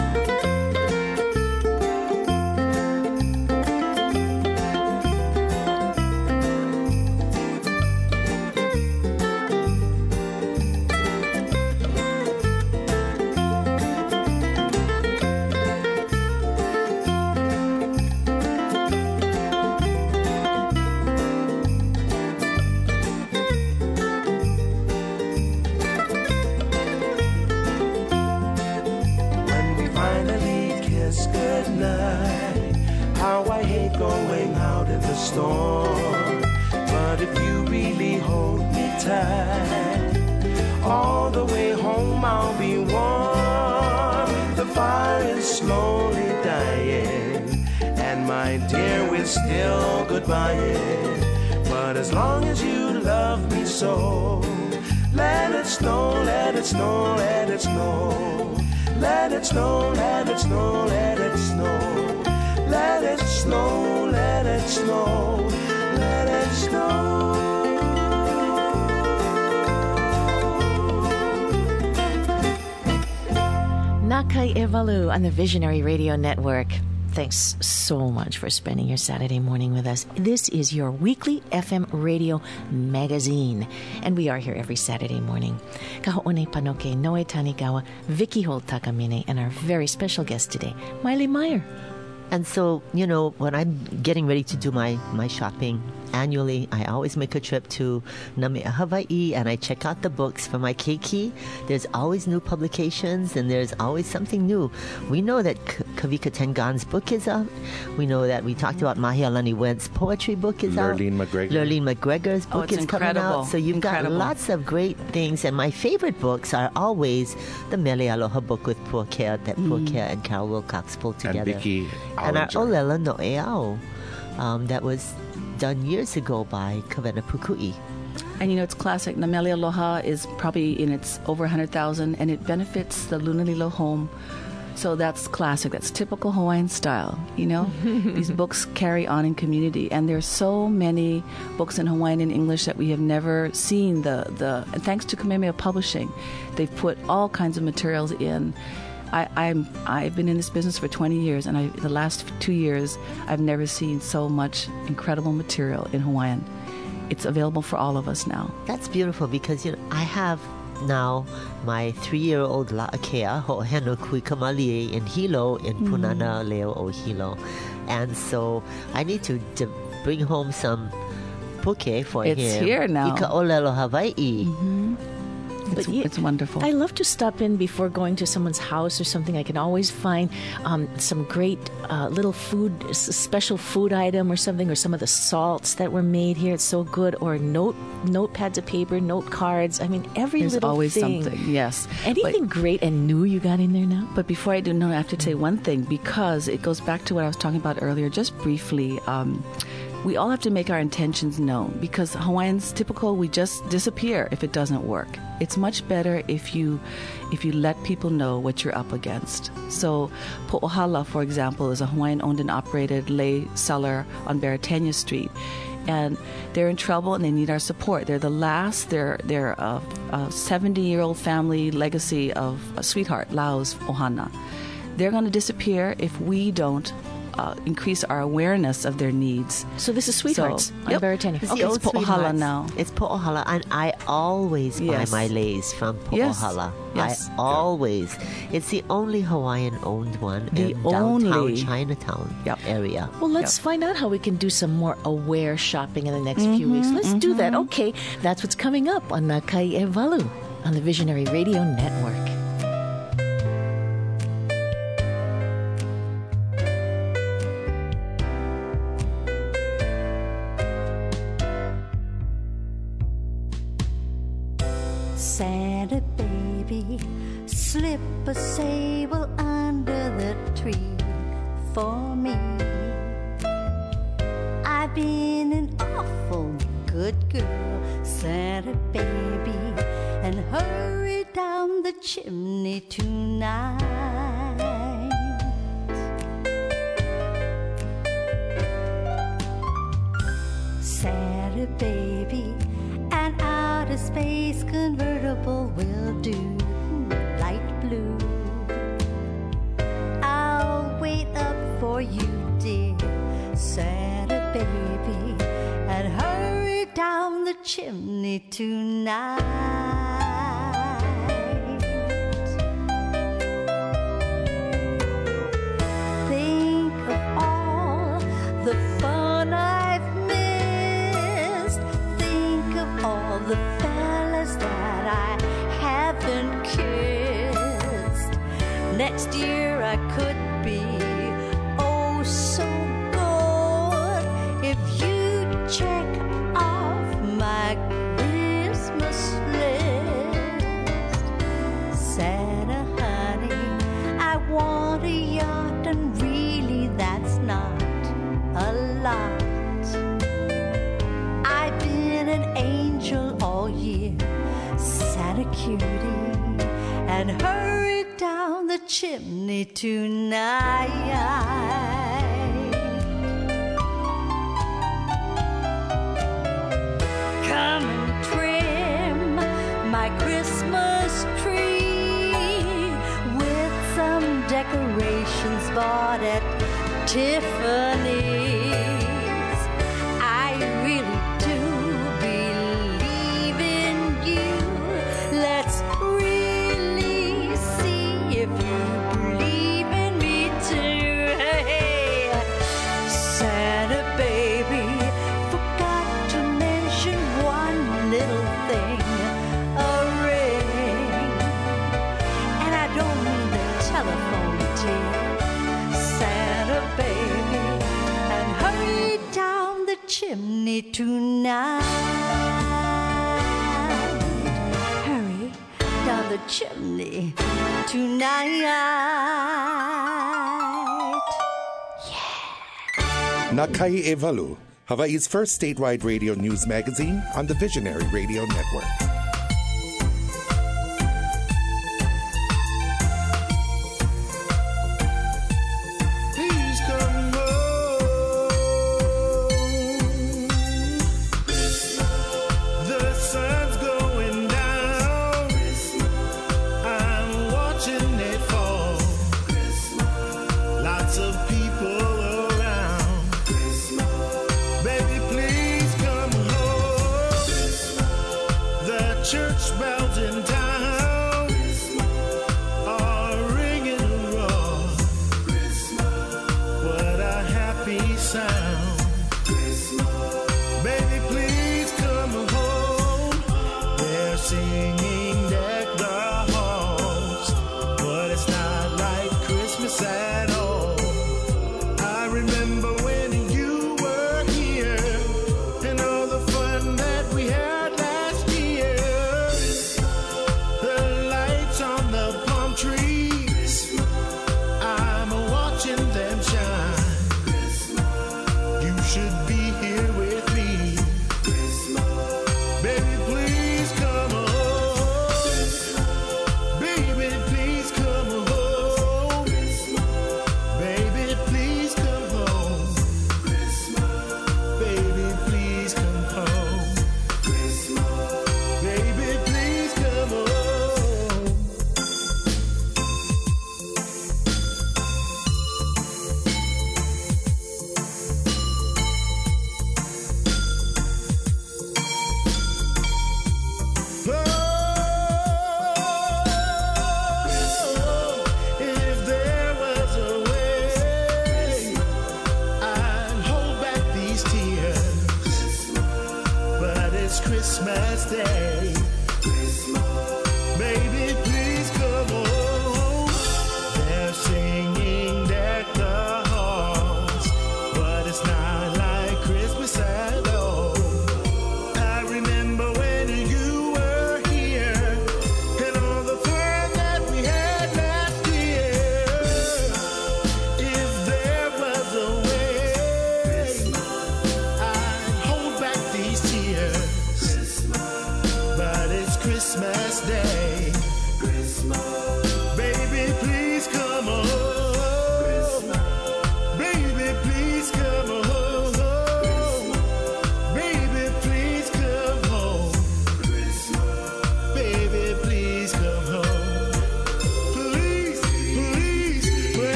G: Going out in the storm, but if you really hold me tight, all the way home I'll be warm. The fire is slowly dying, and my dear, we're still goodbying. But as long as you love me so, let it snow, let it snow, let it snow. Let it snow, let it snow, let it snow. Let it snow, let it snow, let it snow.
B: Nakai Evalu on the Visionary Radio Network. Thanks so much for spending your Saturday morning with us. This is your weekly F M radio magazine, and we are here every Saturday morning. Kaho'one Panoke, Noe Tanigawa, Vicky Holt Takamine, and our very special guest today, Miley Meyer.
C: And so, you know, when I'm getting ready to do my, my shopping annually, I always make a trip to Namea, Hawaii, and I check out the books for my keiki. There's always new publications, and there's always something new. We know that K- Kavika Tengan's book is out. We know that we talked about Mahialani Went's poetry book is out.
D: Lurleen McGregor.
C: Lurleen McGregor's
F: Oh,
C: book
F: it's
C: is coming
F: incredible.
C: out. So you've
F: Incredible.
C: got lots of great things, and my favorite books are always the Mele Aloha book with Poor Care that Poor
F: Mm.
C: Care and Carol Wilcox pulled together.
D: And Vicky
C: And our
D: Allinger.
C: Olela No'eau, um, that was done years ago by Kavena Pukui.
F: And you know, it's classic. Namele Aloha is probably in its over one hundred thousand, and it benefits the Lunalilo home. So that's classic. That's typical Hawaiian style, you know? These books carry on in community. And there's so many books in Hawaiian and English that we have never seen. The, the and thanks to Kamehameha Publishing, they've put all kinds of materials in. I, I'm, I've been in this business for twenty years, and I, the last two years, I've never seen so much incredible material in Hawaiian. It's available for all of us now.
C: That's beautiful because, you know, I have now my three-year-old La'akea, Ho'oheno Kuikamali'e in Hilo, in Punana Leo o Hilo. And so I need to d- bring home some puke for
F: It's
C: him.
F: here now.
C: Ika Olelo Hawaii.
F: Mm-hmm. It's,
B: yeah,
F: it's wonderful.
B: I love to stop in before going to someone's house or something. I can always find um, some great uh, little food, s- special food item or something, or some of the salts that were made here. It's so good. Or note notepads of paper, note cards. I mean, every
F: There's
B: little
F: always
B: thing.
F: something, yes.
B: Anything
F: But-
B: great and new you got in there now?
F: But before I do know, I have to say one thing, because it goes back to what I was talking about earlier, just briefly. Um, we all have to make our intentions known, because Hawaiians, typical, we just disappear if it doesn't work. It's much better if you if you let people know what you're up against. So Po'ohala, for example, is a Hawaiian-owned and operated lei cellar on Baratania Street. And they're in trouble and they need our support. They're the last, they're, they're a, a seventy-year-old family legacy of a sweetheart, Lao's Ohana. They're going to disappear if we don't uh, increase our awareness of their needs.
B: So this is Sweethearts
F: So,
B: on
F: yep.
B: Baratania.
C: It's
F: Okay,
C: the
F: it's
C: old
F: Po'ohala
C: Sweethearts.
F: now.
C: It's Po'ohala, and I always
F: Yes.
C: buy my leis from
F: Yes.
C: Po'ohala.
F: Yes.
C: I always. It's the only Hawaiian-owned one
F: The
C: in downtown
F: only.
C: Chinatown
F: Yep.
C: area.
B: Well, let's find out how we can do some more aware shopping in the next few weeks. Let's do that. Okay, that's what's coming up on Nakai e Walu on the Visionary Radio Network.
O: Santa baby, slip a sable under the tree for me. I've been an awful good girl, Santa baby, and hurry down the chimney tonight. Santa baby, an outer space convertible will do, light blue. I'll wait up for you, dear Santa baby, and hurry down the chimney tonight. Think of all the fun I've missed. Think of all the fellas that I haven't kissed. Next year I could be oh so good if you check off my Christmas list. Santa honey, I want a yacht, and really that's not a lot. I've been an angel all year, Santa cutie, and hurry down the chimney tonight. Come and trim my Christmas tree with some decorations bought at Tiffany's. I really do believe in you. Let's really see if you believe in me too. Hey, Santa baby, forgot to mention one little thing, a ring. And I don't mean the telephone, dear Santa baby, and hurry down the chimney tonight. Hurry down the chimney tonight.
D: Nakai e Walu, Hawaii's first statewide radio news magazine on the Visionary Radio Network.
M: Please come home. The sun's going down. I'm watching it fall. Lots of people around. Baby, please come home. The church bells in town are ringing a roar. What a happy sound. Baby, please come home. They're singing that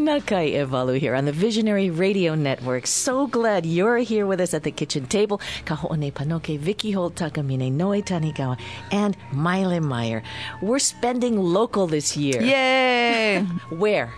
B: Nakai Evalu here on the Visionary Radio Network. So glad you're here with us at the kitchen table. Ka ho'one panoke, Vicky Holt, Takamine Noe Tanigawa, and Miley Meyer. We're spending local this year.
F: Yay!
B: Where?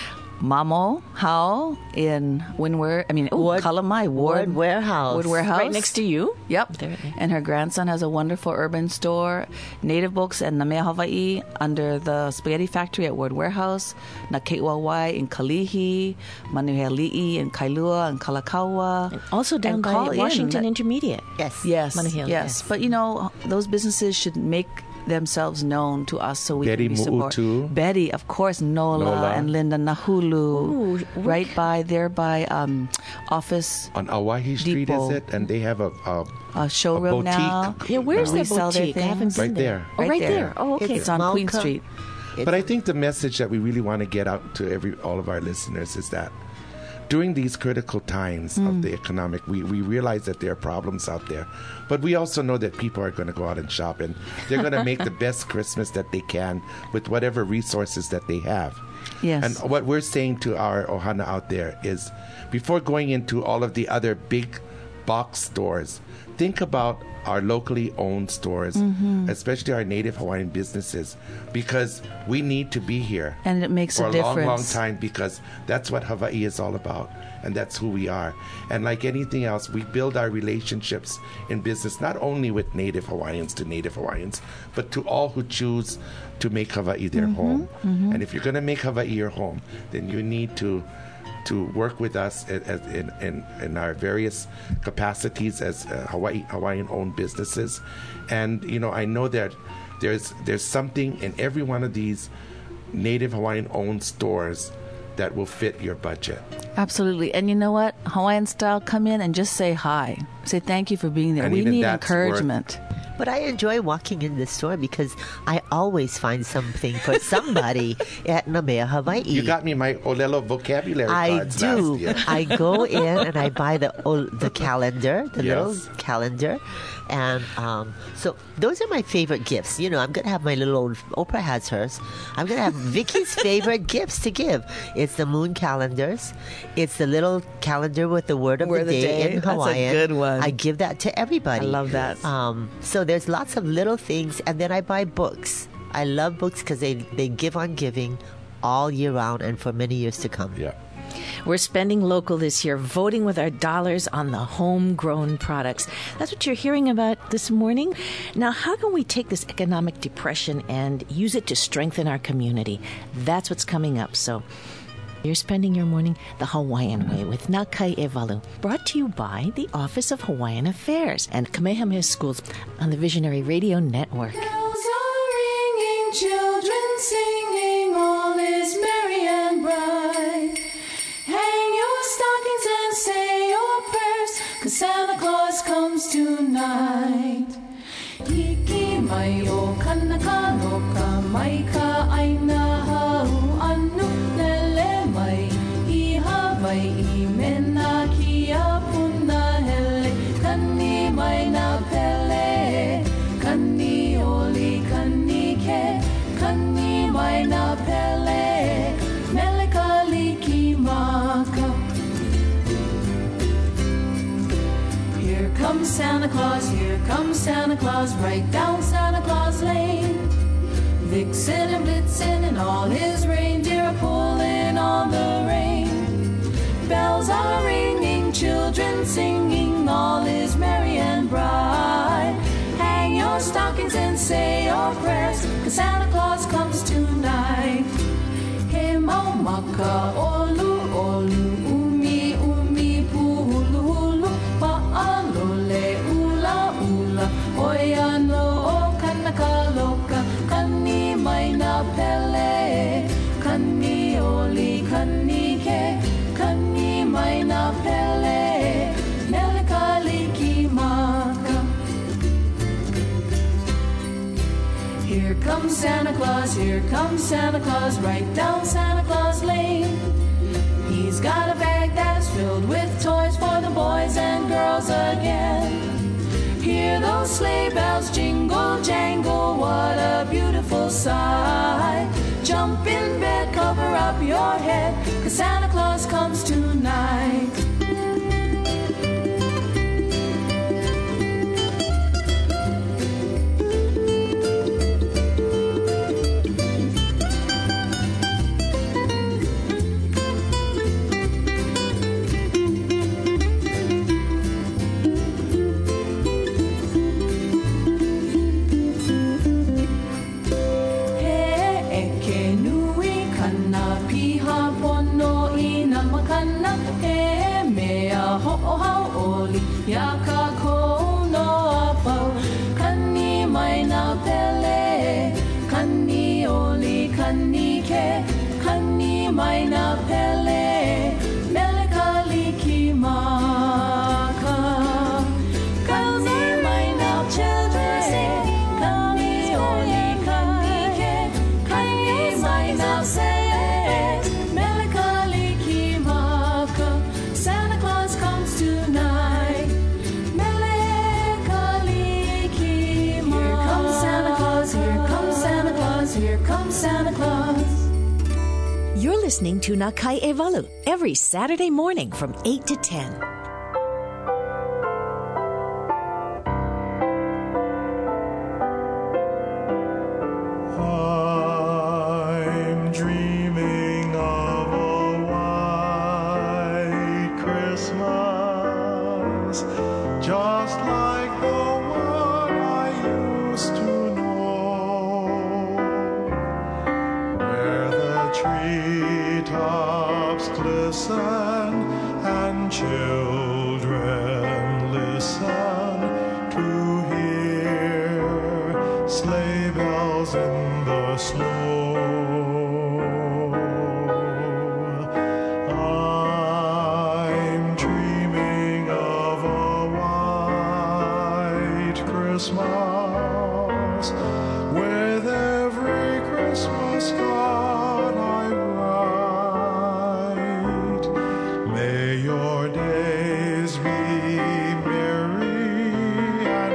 F: Mamo Hao in Windward, I mean, ooh,
C: Ward-
F: Kalamai, Ward,
C: Ward Warehouse.
F: Ward Warehouse.
B: Right next to you?
F: Yep. And her grandson has a wonderful urban store, Native Books and Namea Hawaii under the Spaghetti Factory at Ward Warehouse, Nakeiwawai in Kalihi, Manuheli'i in Kailua and Kalakaua.
B: And also down
F: And
B: by
F: call in.
B: Washington Intermediate.
C: Yes.
F: Yes,
B: Manuheli,
F: yes.
B: yes.
F: But, you know, those businesses should make themselves known to us so we
D: Betty
F: can be support.
D: Mu'utu.
F: Betty, of course, Nola,
D: Nola.
F: and Linda Nahulu,
B: Ooh,
F: right by there by um, Office
D: On Awahi Street,
F: Depot.
D: is it? And they have a, a,
F: a showroom
D: boutique.
F: now.
B: Yeah, where's
F: We
B: the
F: sell their
B: boutique? I haven't
F: things.
B: been
D: Right
B: there.
D: there.
B: Oh,
F: Right
B: right
F: there.
B: there. Oh, okay.
F: It's on Queen
C: Malcolm.
F: Street.
D: But I think the message that we really want to get out to every all of our listeners is that during these critical times
F: Mm.
D: of the economic, we, we realize that there are problems out there. But we also know that people are going to go out and shop and they're going to make the best Christmas that they can with whatever resources that they have.
F: Yes.
D: And what we're saying to our Ohana out there is before going into all of the other big box stores, think about our locally owned stores,
F: Mhm.
D: especially our Native Hawaiian businesses, because we need to be here.
F: And it makes
D: for
F: a
D: a long, long
F: difference.
D: time, because that's what Hawaii is all about, and that's who we are. And like anything else, we build our relationships in business not only with Native Hawaiians to Native Hawaiians, but to all who choose to make Hawaii their
F: Mhm,
D: home.
F: mhm.
D: And if you're going to make Hawaii your home, then you need to to work with us in, in, in, in our various capacities as uh, Hawaii Hawaiian-owned businesses. And, you know, I know that there's there's something in every one of these Native Hawaiian-owned stores that will fit your budget.
F: Absolutely. And you know what? Hawaiian style, come in and just say hi. Say thank you for being there.
D: And
F: we
D: even
F: need
D: that's
F: encouragement.
C: But I enjoy walking in the store because I always find something for somebody at Namea Hawaii.
D: You got me my Olelo vocabulary
C: I
D: cards
C: do.
D: last year.
C: I go in and I buy the ol- the calendar, the
D: Yes.
C: little calendar, and um, so those are my favorite gifts. You know, I'm gonna have my little old Oprah has hers. I'm gonna have Vicky's favorite gifts to give. It's the moon calendars. It's the little calendar with the word of
F: Word
C: the
F: of the
C: day,
F: day.
C: in
F: That's a
C: Hawaiian.
F: good one.
C: I give that to everybody.
F: I love that.
C: Um, so there's lots of little things, and then I buy books. I love books because they they give on giving all year round and for many years to come.
D: Yeah.
B: We're spending local this year, voting with our dollars on the homegrown products. That's what you're hearing about this morning. Now, how can we take this economic depression and use it to strengthen our community? That's what's coming up. So you're spending your morning the Hawaiian way with Nakai Evalu, brought to you by the Office of Hawaiian Affairs and Kamehameha Schools on the Visionary Radio Network.
K: Bells are ringing, children singing, all is merry and bright. Hang your stockings and say your prayers, 'cause Santa Claus comes tonight. Hiki mai o kanaka no ka mai ka aina hau anu lele mai iha mai I mena ki a puna hele kani mai na pele kani oli kani ke kani mai na pele mele kaliki maka. Here comes Santa Claus, here comes Santa Claus, right down Santa Claus Lane. Vixen and Blitzen and all his reindeer are pulling on the rein. Bells are ringing, children singing, all is merry and bright. Hang your stockings and say your prayers, 'cause Santa Claus comes tonight. He mau maka olu olu umi umi puhulu hulu pa'alole ula ula oya no o kanaka loka kani mai na pele kani oli kani ke kani mai na pele mele kaliki maka. Here comes Santa Claus, here comes Santa Claus, right down Santa Claus Lane. He's got a bag that's filled with toys for the boys and girls again. Hear those sleigh bells jingle jangle, what a beautiful sight. jump in bed, cover up your head, 'cause Santa Claus comes tonight.
E: Listening to Nakai Evalu every Saturday morning from eight to ten.
M: I'm dreaming of a white Christmas, just like the one I used to know, where the treetops glisten and children listen to hear sleigh bells in the snow. I'm dreaming of a white Christmas, with every Christmas card I write. May your days be merry and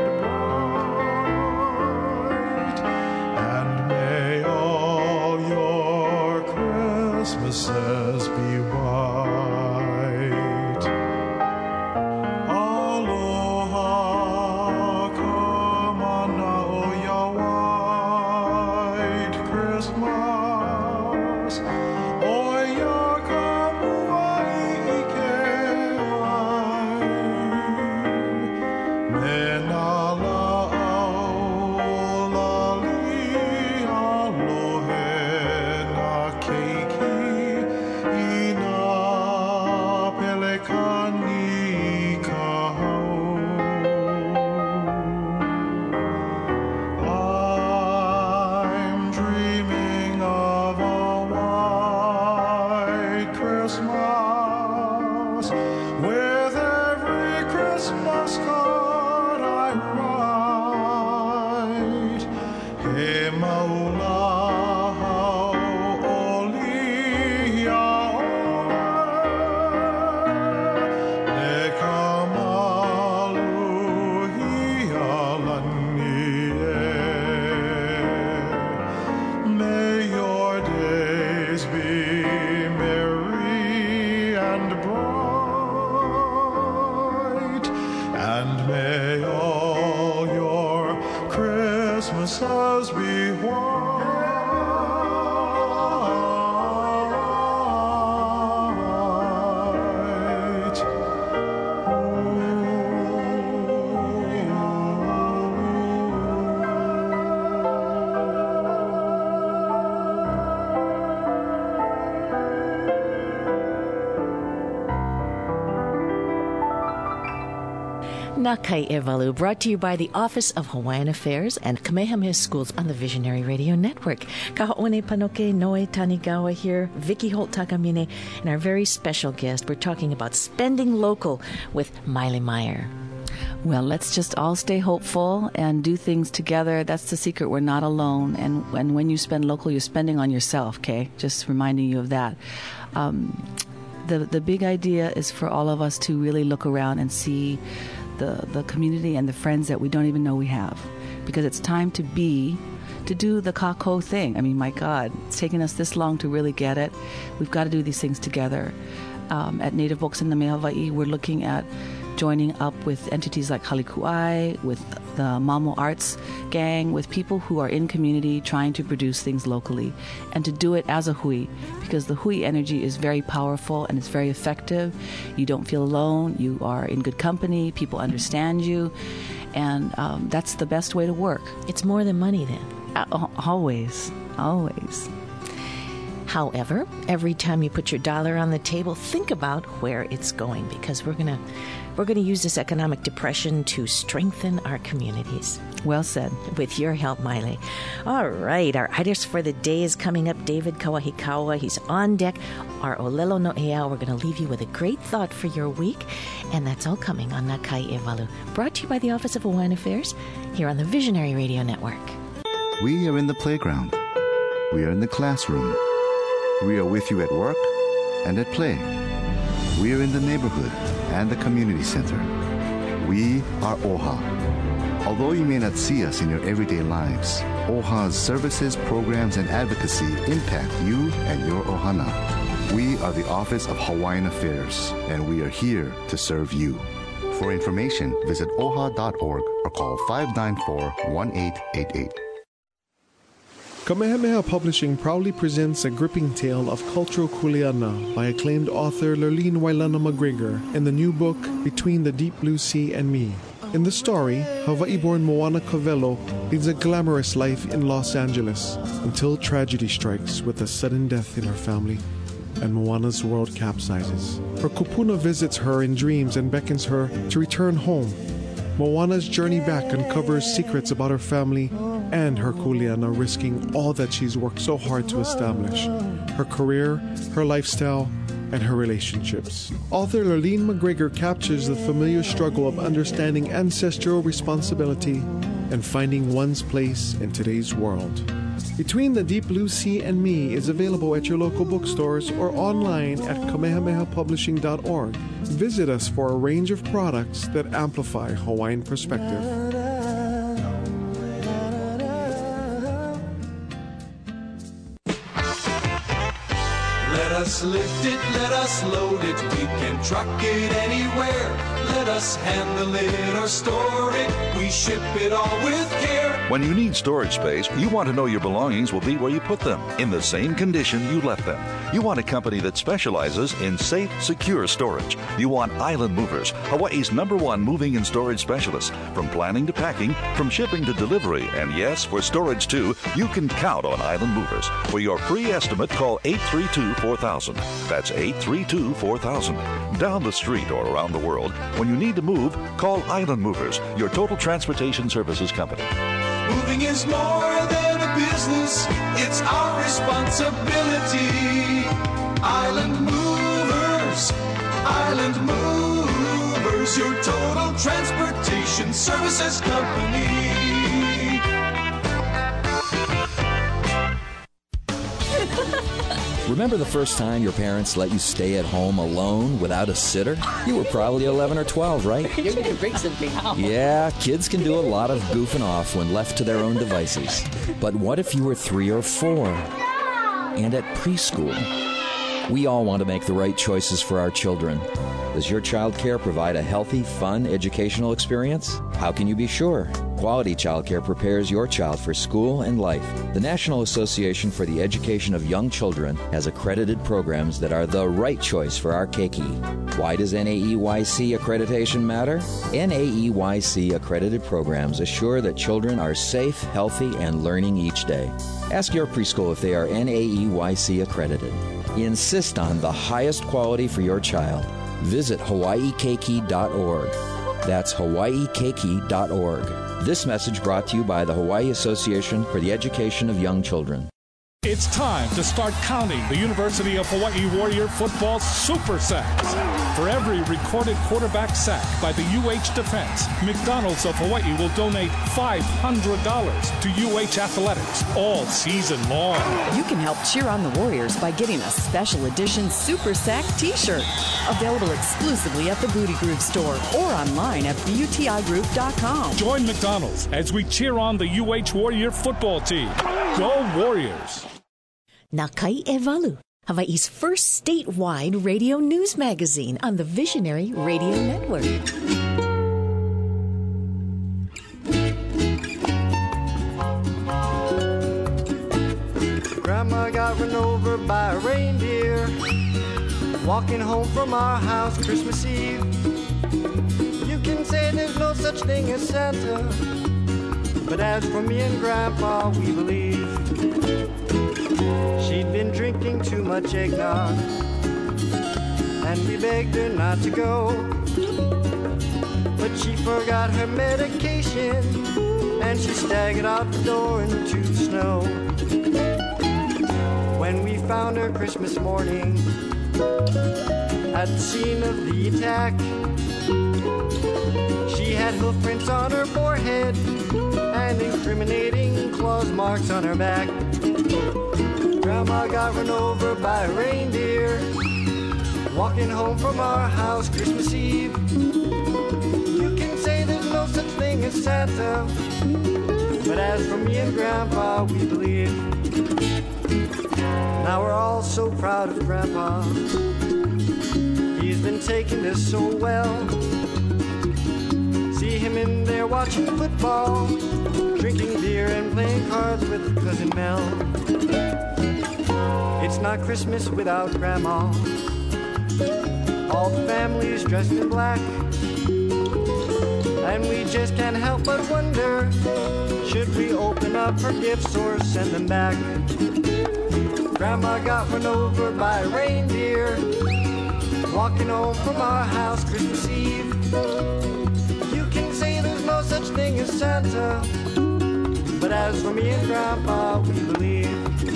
M: bright, and may all your Christmases be white. Aloha, come on now, your white Christmas. Oya kamuai ike ai. Menala aolali alohe na keiki ina pelekani kahau. I'm dreaming of a white Christmas, with every Christmas card I write. He maula haoli iaola, ne kamalu hialani e. May your days be merry and bright, and may all your Christmases be white.
B: Nakai Evalu, brought to you by the Office of Hawaiian Affairs and Kamehameha Schools on the Visionary Radio Network. Kahaone Panoke Noe Tanigawa here, Vicky Holt Takamine, and our very special guest. We're talking about spending local with Miley Meyer.
F: Well, let's just all stay hopeful and do things together. That's the secret. We're not alone. And, and when you spend local, you're spending on yourself, okay? Just reminding you of that. Um, the, the big idea is for all of us to really look around and see the, the community and the friends that we don't even know we have. Because it's time to be to do the Kako thing. I mean, my God, it's taken us this long to really get it. We've got to do these things together. Um, at Native Books in Namea Hawaii, we're looking at joining up with entities like Haliku'ai, with the Mamo Arts Gang, with people who are in community trying to produce things locally, and to do it as a hui, because the hui energy is very powerful and it's very effective. You don't feel alone. You are in good company. People understand you. And um, that's the best way to work.
B: It's more than money then.
F: Uh, always, always.
B: However, every time you put your dollar on the table, think about where it's going, because we're gonna we're gonna use this economic depression to strengthen our communities.
F: Well said.
B: With your help, Maile. All right, our artist for the day is coming up, David Kawahikawa. He's on deck. Our Olelo no Ea. We're going to leave you with a great thought for your week, and that's all coming on Nakai Ewalu, brought to you by the Office of Hawaiian Affairs here on the Visionary Radio Network.
I: We are in the playground. We are in the classroom. We are with you at work and at play. We are in the neighborhood and the community center. We are O H A. Although you may not see us in your everyday lives, O H A's services, programs, and advocacy impact you and your ohana. We are the Office of Hawaiian Affairs, and we are here to serve you. For information, visit o h a dot org or call five nine four, one eight eight eight.
J: Kamehameha Publishing proudly presents a gripping tale of cultural kuleana by acclaimed author Lurleen Wailana McGregor in the new book Between the Deep Blue Sea and Me. In the story, Hawaii-born Moana Covello leads a glamorous life in Los Angeles until tragedy strikes with a sudden death in her family and Moana's world capsizes. Her kupuna visits her in dreams and beckons her to return home. Moana's journey back uncovers secrets about her family and her kuleana, risking all that she's worked so hard to establish: her career, her lifestyle, and her relationships. Author Lurleen McGregor captures the familiar struggle of understanding ancestral responsibility and finding one's place in today's world. Between the Deep Blue Sea and Me is available at your local bookstores or online at kamehameha publishing dot org. Visit us for a range of products that amplify Hawaiian perspective.
A: Let us lift it, let us load it, we can truck it anywhere. Let us handle it or store it, we ship it all with care.
P: When you need storage space, you want to know your belongings will be where you put them, in the same condition you left them. You want a company that specializes in safe, secure storage. You want Island Movers, Hawaii's number one moving and storage specialist. From planning to packing, from shipping to delivery, and yes, for storage too, you can count on Island Movers. For your free estimate, call eight three two, four thousand. That's eight three two, four thousand. Down the street or around the world, when you need to move, call Island Movers, your total transportation services company.
A: Moving is more than a business, it's our responsibility. Island Movers, Island Movers, your total transportation services company.
Q: Remember the first time your parents let you stay at home alone without a sitter? You were probably eleven or twelve, right?
R: You're going to break something now.
Q: Yeah, kids can do a lot of goofing off when left to their own devices. But what if you were three or four and at preschool? We all want to make the right choices for our children. Does your child care provide a healthy, fun, educational experience? How can you be sure? Quality childcare prepares your child for school and life. The National Association for the Education of Young Children has accredited programs that are the right choice for our keiki. Why does N A E Y C accreditation matter? N A E Y C accredited programs assure that children are safe, healthy, and learning each day. Ask your preschool if they are N A E Y C accredited. Insist on the highest quality for your child. Visit hawaii keiki dot org. That's hawaii keiki dot org. This message brought to you by the Hawaii Association for the Education of Young Children.
S: It's time to start counting the University of Hawaii Warrior Football Super Sacks.
R: For every recorded quarterback sack by the U H defense, McDonald's of Hawaii will donate five hundred dollars to U H Athletics all season long.
S: You can help cheer on the Warriors by getting a special edition Super Sack t-shirt. Available exclusively at the Booty Groove store or online at B U T I group dot com.
R: Join McDonald's as we cheer on the U H Warrior football team. Go Warriors!
B: Nakai Evalu, Hawaii's first statewide radio news magazine on the Visionary Radio Network.
L: Grandma got run over by a reindeer walking home from our house Christmas Eve. You can say there's no such thing as Santa, but as for me and Grandpa, we believe. She'd been drinking too much eggnog, and we begged her not to go. But she forgot her medication, and she staggered out the door into the snow. When we found her Christmas morning at the scene of the attack, she had hoof prints on her forehead and incriminating claws marks on her back. Grandma got run over by a reindeer walking home from our house Christmas Eve. You can say there's no such thing as Santa, but as for me and Grandpa, we believe. Now we're all so proud of Grandpa. He's been taking this so well. See him in there watching football, drinking beer and playing cards with Cousin Mel. It's not Christmas without Grandma. All the family's dressed in black, and we just can't help but wonder, should we open up her gifts or send them back? Grandma got run over by a reindeer walking home from our house Christmas Eve. You can say there's no such thing as Santa, but as for me and Grandpa, we believe.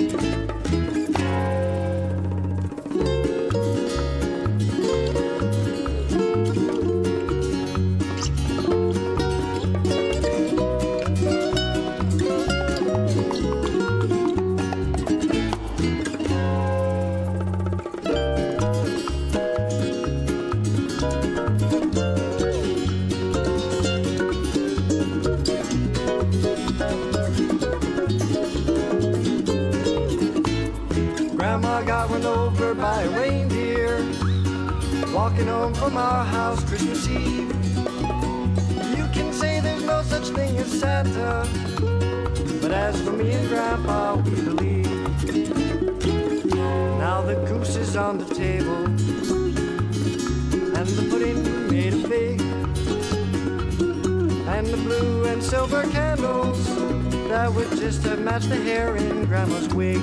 L: Got run over by a reindeer walking home from our house Christmas Eve. You can say there's no such thing as Santa, but as for me and Grandpa, we believe. Now the goose is on the table and the pudding made of fig, and the blue and silver candles that would just have matched the hair in Grandma's wig.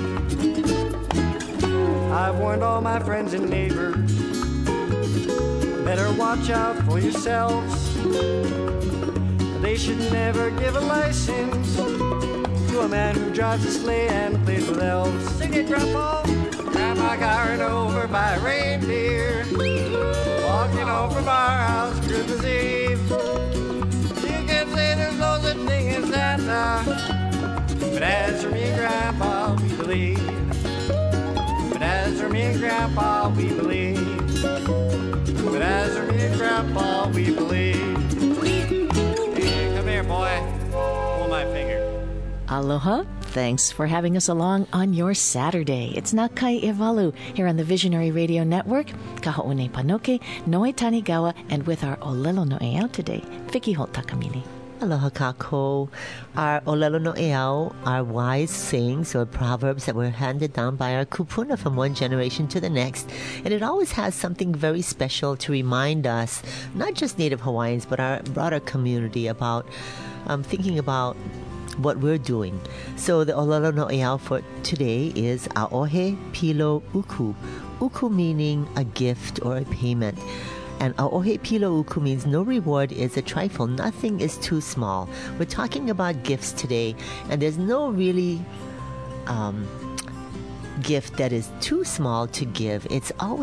L: I've warned all my friends and neighbors, better watch out for yourselves. They should never give a license to a man who drives a sleigh and plays with elves. Sing it, Grandpa! Grandma got run over by a reindeer walking home from our house Christmas Eve. You can say there's no such thing as Santa, but as for me and Grandpa, we believe. But as for me and Grandpa, we believe. But as for me and Grandpa, we believe. Hey, come here, boy. Pull my finger.
B: Aloha. Thanks for having us along on your Saturday. It's Nakai Evalu here on the Visionary Radio Network. Kaho'une Panoke, Noe Tanigawa, and with our Olelo No'eau today, Vicky Holt Takamini.
C: Aloha kako. Our Olelo No'eau are wise sayings or proverbs that were handed down by our kupuna from one generation to the next. And it always has something very special to remind us, not just Native Hawaiians, but our broader community about um, thinking about what we're doing. So the Olelo No'eau for today is Aohe Pilo Uku. Uku meaning a gift or a payment. And Aohe Pilo Uku means no reward is a trifle. Nothing is too small. We're talking about gifts today, and there's no really um, gift that is too small to give. It's always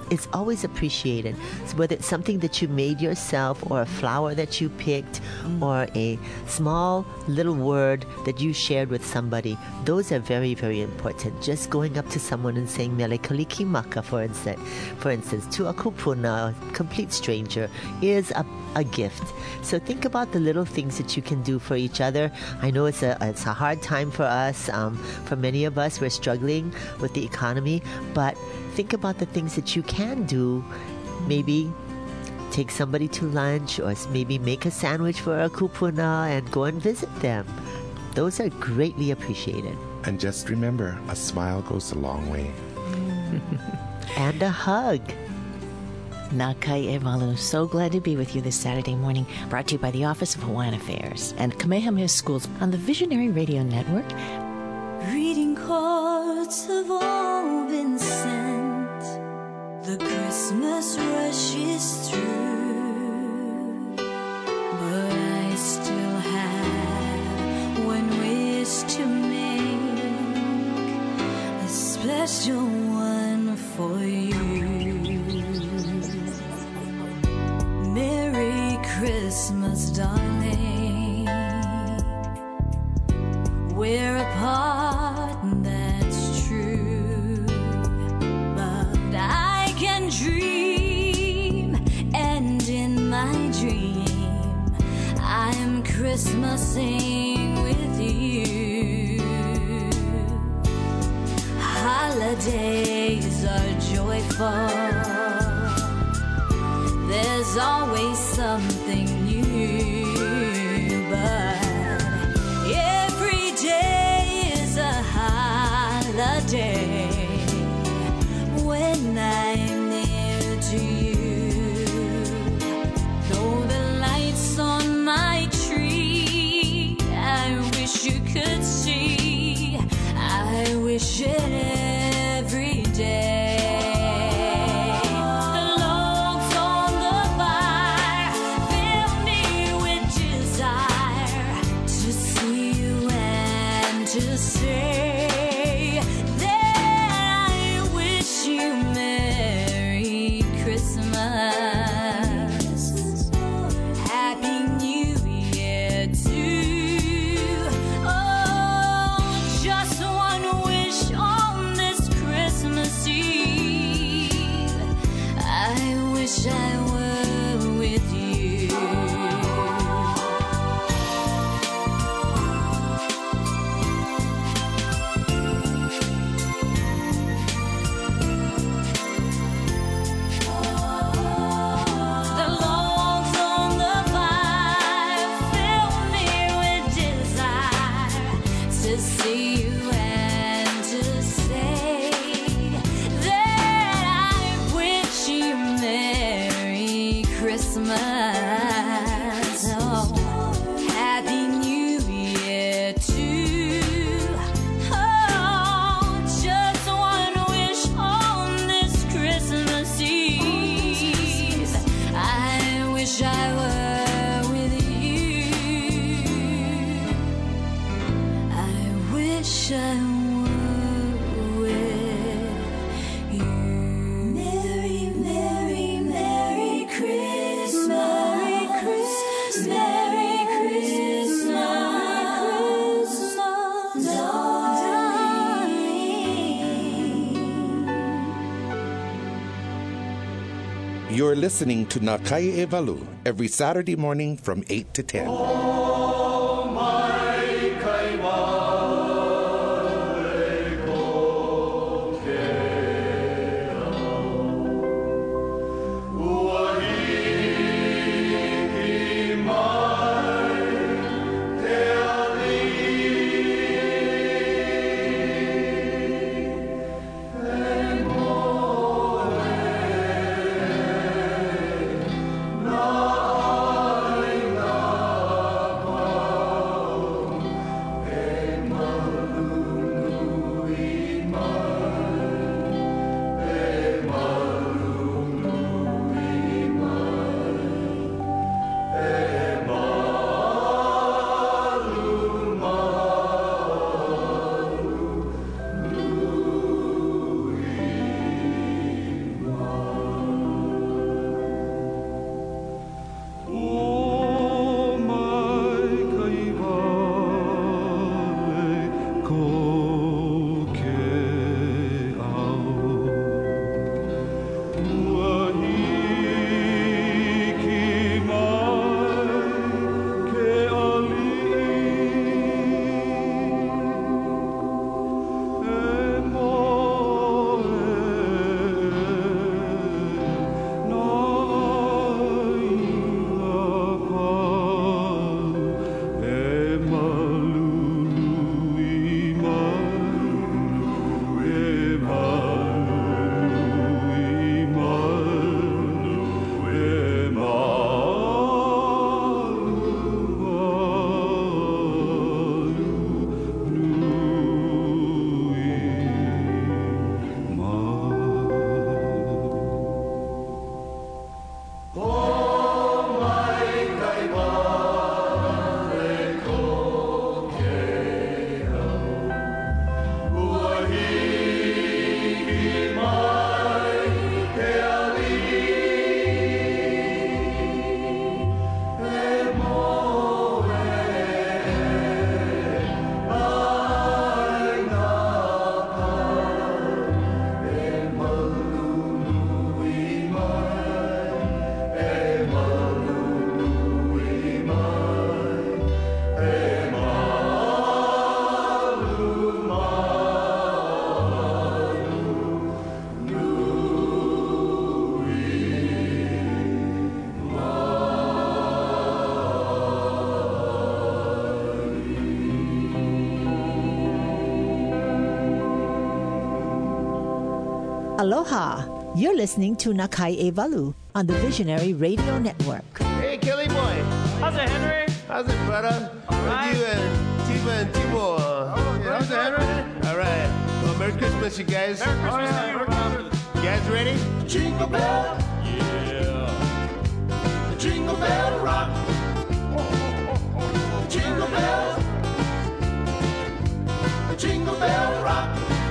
C: is always appreciated. So whether it's something that you made yourself or a flower that you picked mm. or a small little word that you shared with somebody, those are very, very important. Just going up to someone and saying Mele Kalikimaka, for instance, for instance, to a kupuna, a complete stranger, is a, a gift. So think about the little things that you can do for each other. I know it's a it's a hard time for us. Um, for many of us, we're struggling with the economy, but think about the things that you can do. Maybe take somebody to lunch, or maybe make a sandwich for a kupuna and go and visit them. Those are greatly appreciated.
D: And just remember, a smile goes a long way.
C: And a hug.
B: Nā kai e walu. So glad to be with you this Saturday morning. Brought to you by the Office of Hawaiian Affairs and Kamehameha Schools on the Visionary Radio Network.
K: Greeting cards have all been sent. The Christmas rush is through, but I still have one wish to make, a special one for you. Merry Christmas, darling. We're apart, that's true, but I can dream, and in my dream I'm Christmasing with you. Holidays are joyful, there's always something new, but every day is a holiday when I'm near to you. Though the lights on my tree, I wish you could see, I wish it every day. To say that I wish you Merry Christmas, Happy New Year too. Oh, just one wish on this Christmas Eve, I wish I were with you.
D: You're listening to Nā Kai e Walu every Saturday morning from eight to ten.
E: Aloha. You're listening to Nakai e Walu on the Visionary Radio Network.
T: Hey, Kelly boy.
U: How's it, Henry?
T: How's it, brother?
U: All right.
T: With you and Tiva and Timo.
U: Oh, yeah. How's it, Henry?
T: All right. Well, Merry Christmas, you guys.
U: Merry Christmas
T: oh, yeah.
U: to you, brother.
T: You guys ready?
A: Jingle bell.
U: Yeah.
A: Jingle bell rock. Jingle bell. Jingle bell rock.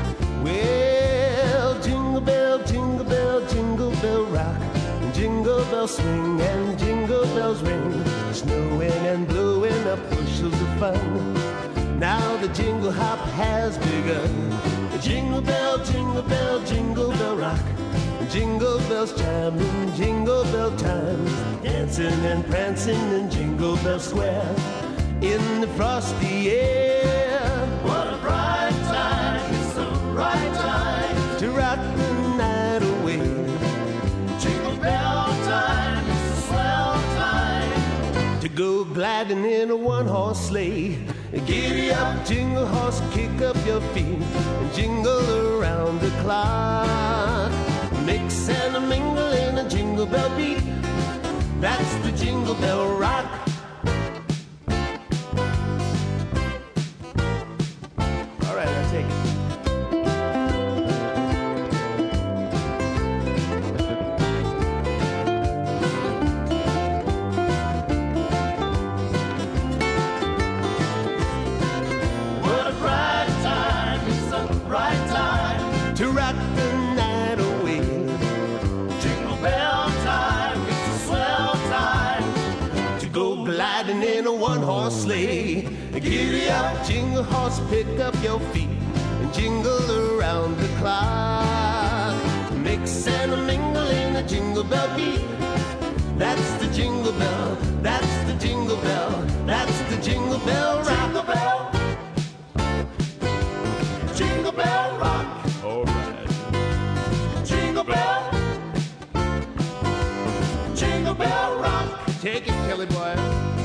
T: Well, jingle bell, jingle bell, jingle bell rock. Jingle bells swing and jingle bells ring. Snowing and blowing up bushels of fun. Now the jingle hop has begun. Jingle bell, jingle bell, jingle bell rock. Jingle bells chime in jingle bell time. Dancing and prancing in Jingle Bell Square. In the frosty air.
A: What a bright time, it's the right time
T: to rock the night away.
A: Jingle bell time, it's a swell time
T: to go gliding in a one-horse sleigh. Giddy up, jingle horse, kick up your feet and jingle around the clock. Mix and a mingle in a jingle bell beat. That's the Jingle Bell Rock. All right, I'll take it.
A: What a bright time, it's a bright time
T: to rock the night away.
A: Jingle bell time, it's a swell time
T: to go gliding in a one-horse sleigh. Giddy up, jingle horse, pick up your feet and jingle around the clock. Mix and a mingle in a jingle bell beat. That's the jingle bell, that's the jingle bell, that's the jingle bell rock.
A: Jingle bell, jingle bell rock.
T: All right.
A: Jingle bell, jingle bell rock.
T: Take it, Kelly boy.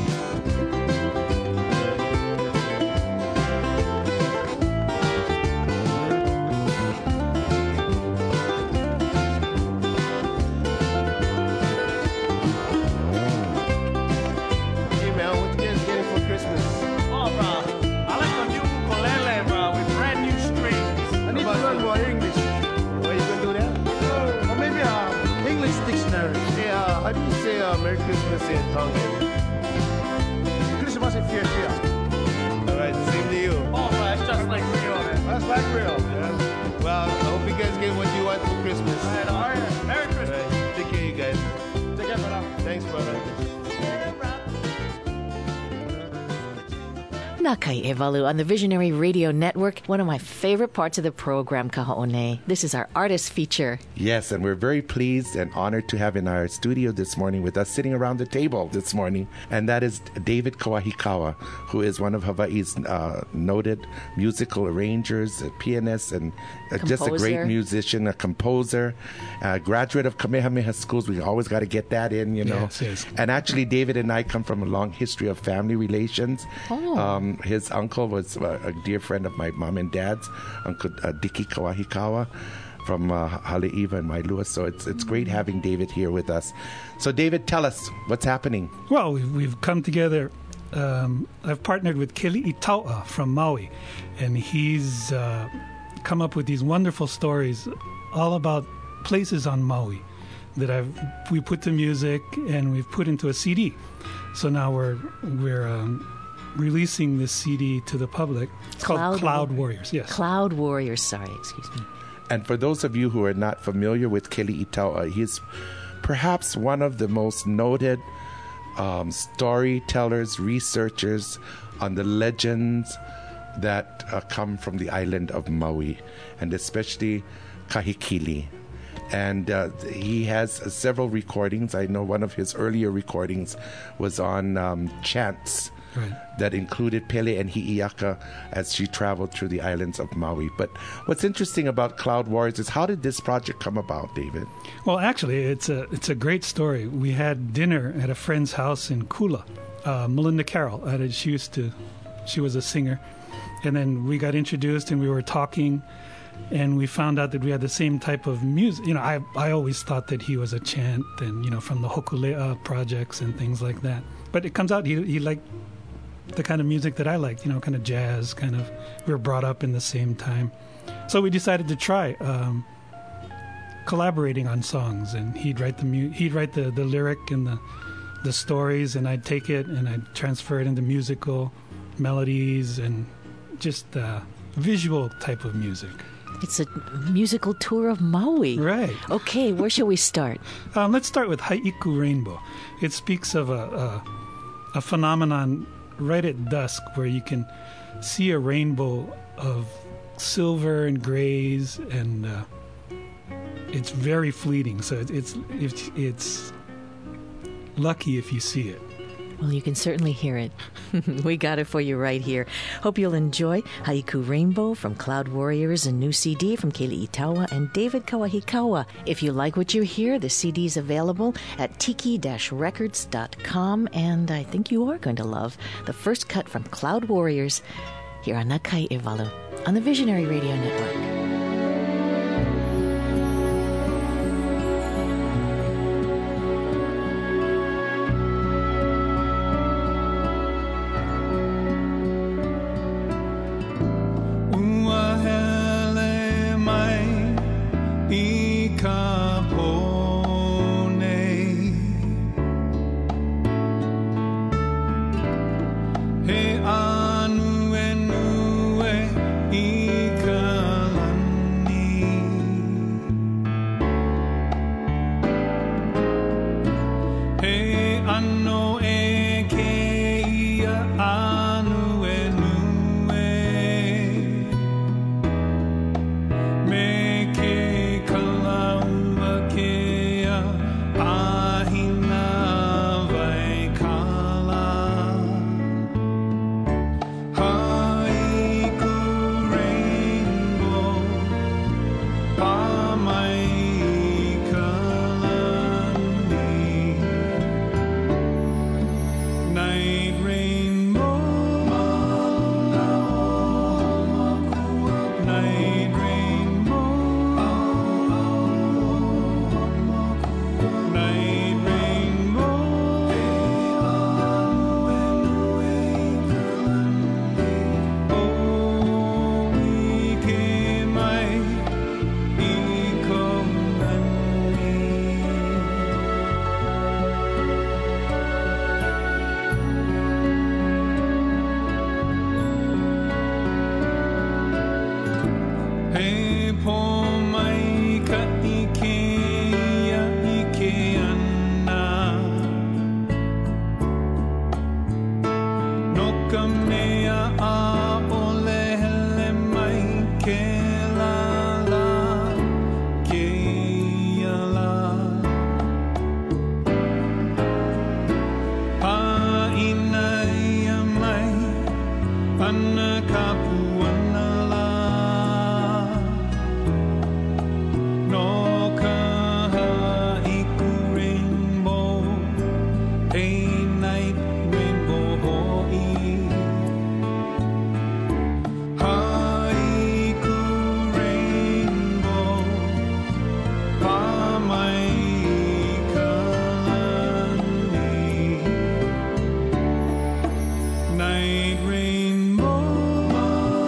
T: Hey man, what you guys getting for Christmas?
U: Oh, bro. I like the new ukulele, bro, with brand new strings. I need to learn more English.
T: Where you gonna do that?
U: Or maybe an English dictionary.
T: Hey, uh, how do you say uh, Merry Christmas in Tongan?
U: Christmas in fear, fear.
T: All right, same to you.
U: Oh, bro, it's just like real, man. That's like real.
T: Yeah. Well, I hope you guys get what you want for Christmas.
U: All right, all right. Merry Christmas.
T: All right, take care, you guys.
U: Take care, brother.
T: Thanks, brother.
B: Nakai e Walu on the Visionary Radio Network. One of my favorite parts of the program, Kaha'one. This is our artist feature.
D: Yes, and we're very pleased and honored to have in our studio this morning with us, sitting around the table this morning, and that is David Kawahikawa, who is one of Hawaii's uh, noted musical arrangers, a pianist, and uh, just a great musician, a composer, a graduate of Kamehameha schools. We always got to get that in, you know.
V: Yes, yes.
D: And actually, David and I come from a long history of family relations.
B: Oh.
D: Um, his uncle was uh, a dear friend of my mom and dad's, Uncle uh, Dicky Kawahikawa from uh, Haleiwa and Mailua. So it's it's great having David here with us. So David, tell us what's happening.
V: Well, we've, we've come together. Um, I've partnered with Keli'i Tau'a from Maui, and he's uh, come up with these wonderful stories all about places on Maui that I've we put to music and we've put into a C D. So now we're we're um, releasing this C D to the public. It's
B: Cloud
V: called Cloud
B: Warriors.
V: Warriors. Yes.
B: Cloud Warriors, sorry, excuse me.
D: And for those of you who are not familiar with Keli'i Tau'a, he's perhaps one of the most noted um, storytellers, researchers on the legends that uh, come from the island of Maui, and especially Kahikili. And uh, he has uh, several recordings. I know one of his earlier recordings was on um, chants.
V: Right.
D: That included Pele and Hi'iaka as she traveled through the islands of Maui. But what's interesting about Cloud Warriors is how did this project come about, David?
V: Well, actually, it's a it's a great story. We had dinner at a friend's house in Kula. Uh, Melinda Carroll. Uh, she used to, she was a singer, and then we got introduced and we were talking, and we found out that we had the same type of music. You know, I I always thought that he was a chant, and you know, from the Hokulea projects and things like that. But it comes out he he liked the kind of music that I liked. You know, kind of jazz, kind of. We were brought up in the same time, so we decided to try um, collaborating on songs. And he'd write the mu- he'd write the, the lyric and the the stories, and I'd take it and I'd transfer it into musical melodies and just uh, visual type of music.
B: It's a musical tour of Maui.
V: Right.
B: Okay, where shall we start?
V: Um, let's start with Haiku Rainbow. It speaks of a, a, a phenomenon right at dusk where you can see a rainbow of silver and grays, and uh, it's very fleeting. So it, it's, it's, it's lucky if you see it.
B: Well, you can certainly hear it. We got it for you right here. Hope you'll enjoy Haiku Rainbow from Cloud Warriors, a new C D from Keli'itawa and David Kawahikawa. If you like what you hear, the C D's available at tiki dash records dot com, and I think you are going to love the first cut from Cloud Warriors here on Nakai Evalu on the Visionary Radio Network.
H: Night rainbow.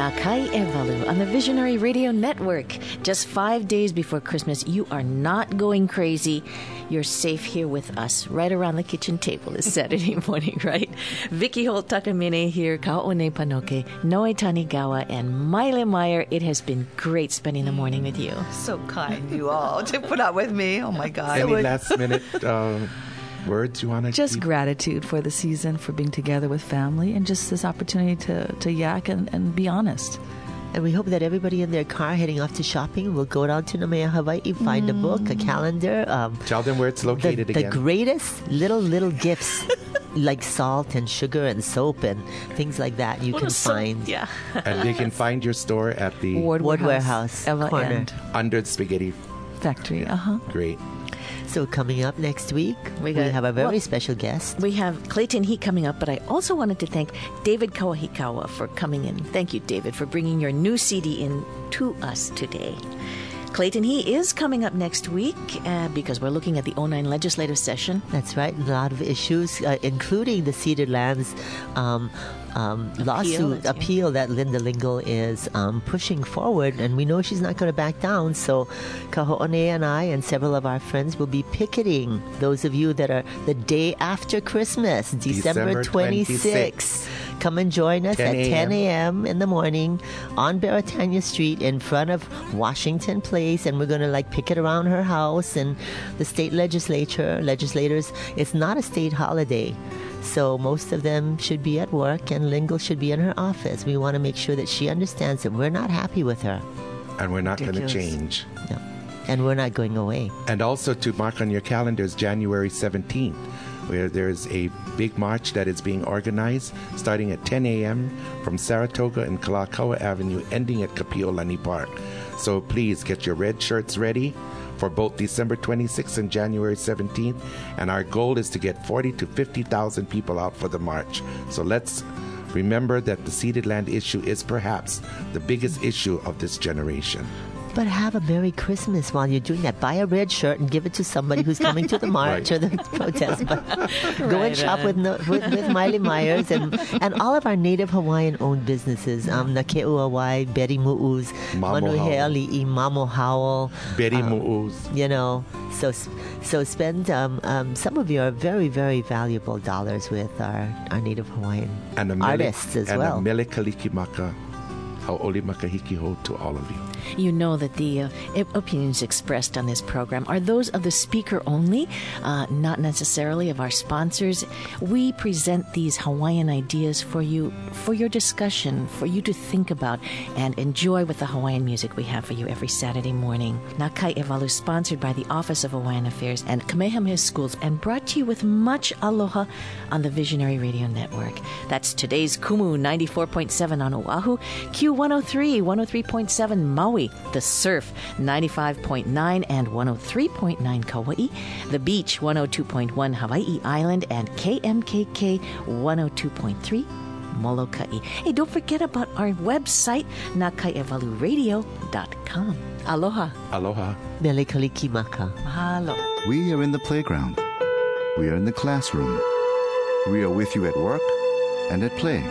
B: Nakai Evalu on the Visionary Radio Network. Just five days before Christmas, you are not going crazy. You're safe here with us, right around the kitchen table this Saturday morning, right? Vicky Holt Takamine here, Kaone Panoke, Noe Tanigawa, and Miley Meyer. It has been great spending the morning with you.
H: So kind, you all, to put up with me. Oh, my God.
D: Any last minute uh, words you want to
F: Just
D: keep?
F: gratitude for the season, for being together with family, and just this opportunity to, to yak and, and be honest.
C: And we hope that everybody in their car heading off to shopping will go down to Namea, Hawaii, find mm. a book, a calendar. Um,
D: Tell them where it's located
C: the,
D: again.
C: The greatest little, little gifts like salt and sugar and soap and things like that you
B: what
C: can find.
B: Soap, yeah.
D: And they can find your store at the
C: Ward, Ward Warehouse, Warehouse corner.
F: End.
D: Under the Spaghetti
F: Factory. Uh-huh.
D: Great.
C: So coming up next week, we, got, we have a very well, special guest.
B: We have Clayton He coming up, but I also wanted to thank David Kawahikawa for coming in. Thank you, David, for bringing your new C D in to us today. Clayton He is coming up next week uh, because we're looking at the oh nine legislative session.
C: That's right. A lot of issues, uh, including the Cedar Lands um, um, appeal, lawsuit appeal that Linda Lingle is um, pushing forward. And we know she's not going to back down. So Kaho'one and I and several of our friends will be picketing those of you that are the day after Christmas, December twenty-sixth. Come and join us at ten a.m. in the morning on Baratania Street in front of Washington Place, and we're going to like picket around her house and the state legislature, legislators. It's not a state holiday, so most of them should be at work, and Lingle should be in her office. We want to make sure that she understands that we're not happy with her.
D: And we're not going to change.
C: No. And we're not going away.
D: And also to mark on your calendars, January seventeenth. Where there's a big march that is being organized starting at ten a.m. from Saratoga and Kalakaua Avenue, ending at Kapiolani Park. So please get your red shirts ready for both December twenty-sixth and January seventeenth. And our goal is to get forty to fifty thousand people out for the march. So let's remember that the ceded land issue is perhaps the biggest issue of this generation.
C: But have a Merry Christmas while you're doing that. Buy a red shirt and give it to somebody who's coming to the march right. or the protest. But go right and shop with, with with Miley Myers and, and all of our native Hawaiian-owned businesses. Um, Nakeu Hawaii, Betty Mu'uz, Manuheali'i, Mamo Howell.
D: Betty
C: um,
D: Mu'uz.
C: You know, so so spend um, um, some of your very, very valuable dollars with our, our native Hawaiian
D: and a
C: artists as
D: and
C: well.
D: And a mele kalikimaka, hau'oli makahiki to all of you.
B: You know that the uh, opinions expressed on this program are those of the speaker only, uh, not necessarily of our sponsors. We present these Hawaiian ideas for you, for your discussion, for you to think about and enjoy with the Hawaiian music we have for you every Saturday morning. Nakai Evalu, sponsored by the Office of Hawaiian Affairs and Kamehameha Schools, and brought to you with much aloha on the Visionary Radio Network. That's today's Kumu ninety-four point seven on Oahu, Q one oh three, one oh three point seven Maui, The Surf ninety-five point nine and one oh three point nine Kauai, The Beach one oh two point one Hawaii Island, and K M K K one oh two point three Molokai. Hey, don't forget about our website, nakai evalu radio dot com. Aloha.
D: Aloha.
C: Mele kalikimaka.
B: Mahalo.
I: We are in the playground. We are in the classroom. We are with you at work and at play.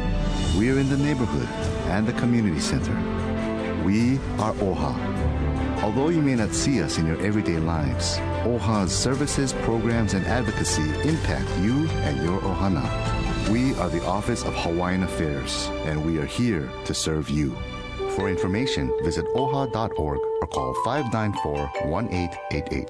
I: We are in the neighborhood and the community center. We are O H A. Although you may not see us in your everyday lives, O H A's services, programs, and advocacy impact you and your ohana. We are the Office of Hawaiian Affairs, and we are here to serve you. For information, visit o h a dot org or call five nine four, one eight eight eight.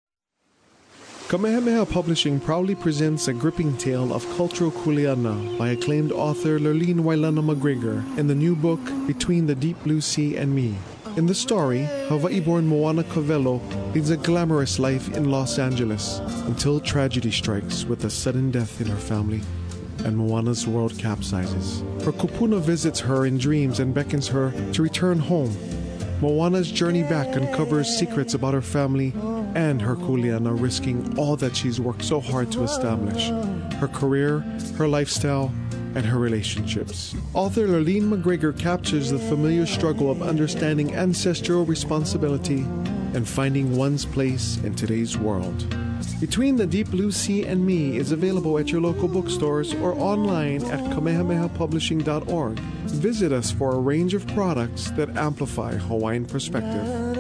J: Kamehameha Publishing proudly presents a gripping tale of cultural kuleana by acclaimed author Lurleen Wailana McGregor in the new book Between the Deep Blue Sea and Me. In the story, Hawaii-born Moana Covello leads a glamorous life in Los Angeles until tragedy strikes with a sudden death in her family, and Moana's world capsizes. Her kupuna visits her in dreams and beckons her to return home. Moana's journey back uncovers secrets about her family and her kuleana, risking all that she's worked so hard to establish: her career, her lifestyle, and her relationships. Author Lurleen McGregor captures the familiar struggle of understanding ancestral responsibility and finding one's place in today's world. Between the Deep Blue Sea and Me is available at your local bookstores or online at kamehameha publishing dot org. Visit us for a range of products that amplify Hawaiian perspective.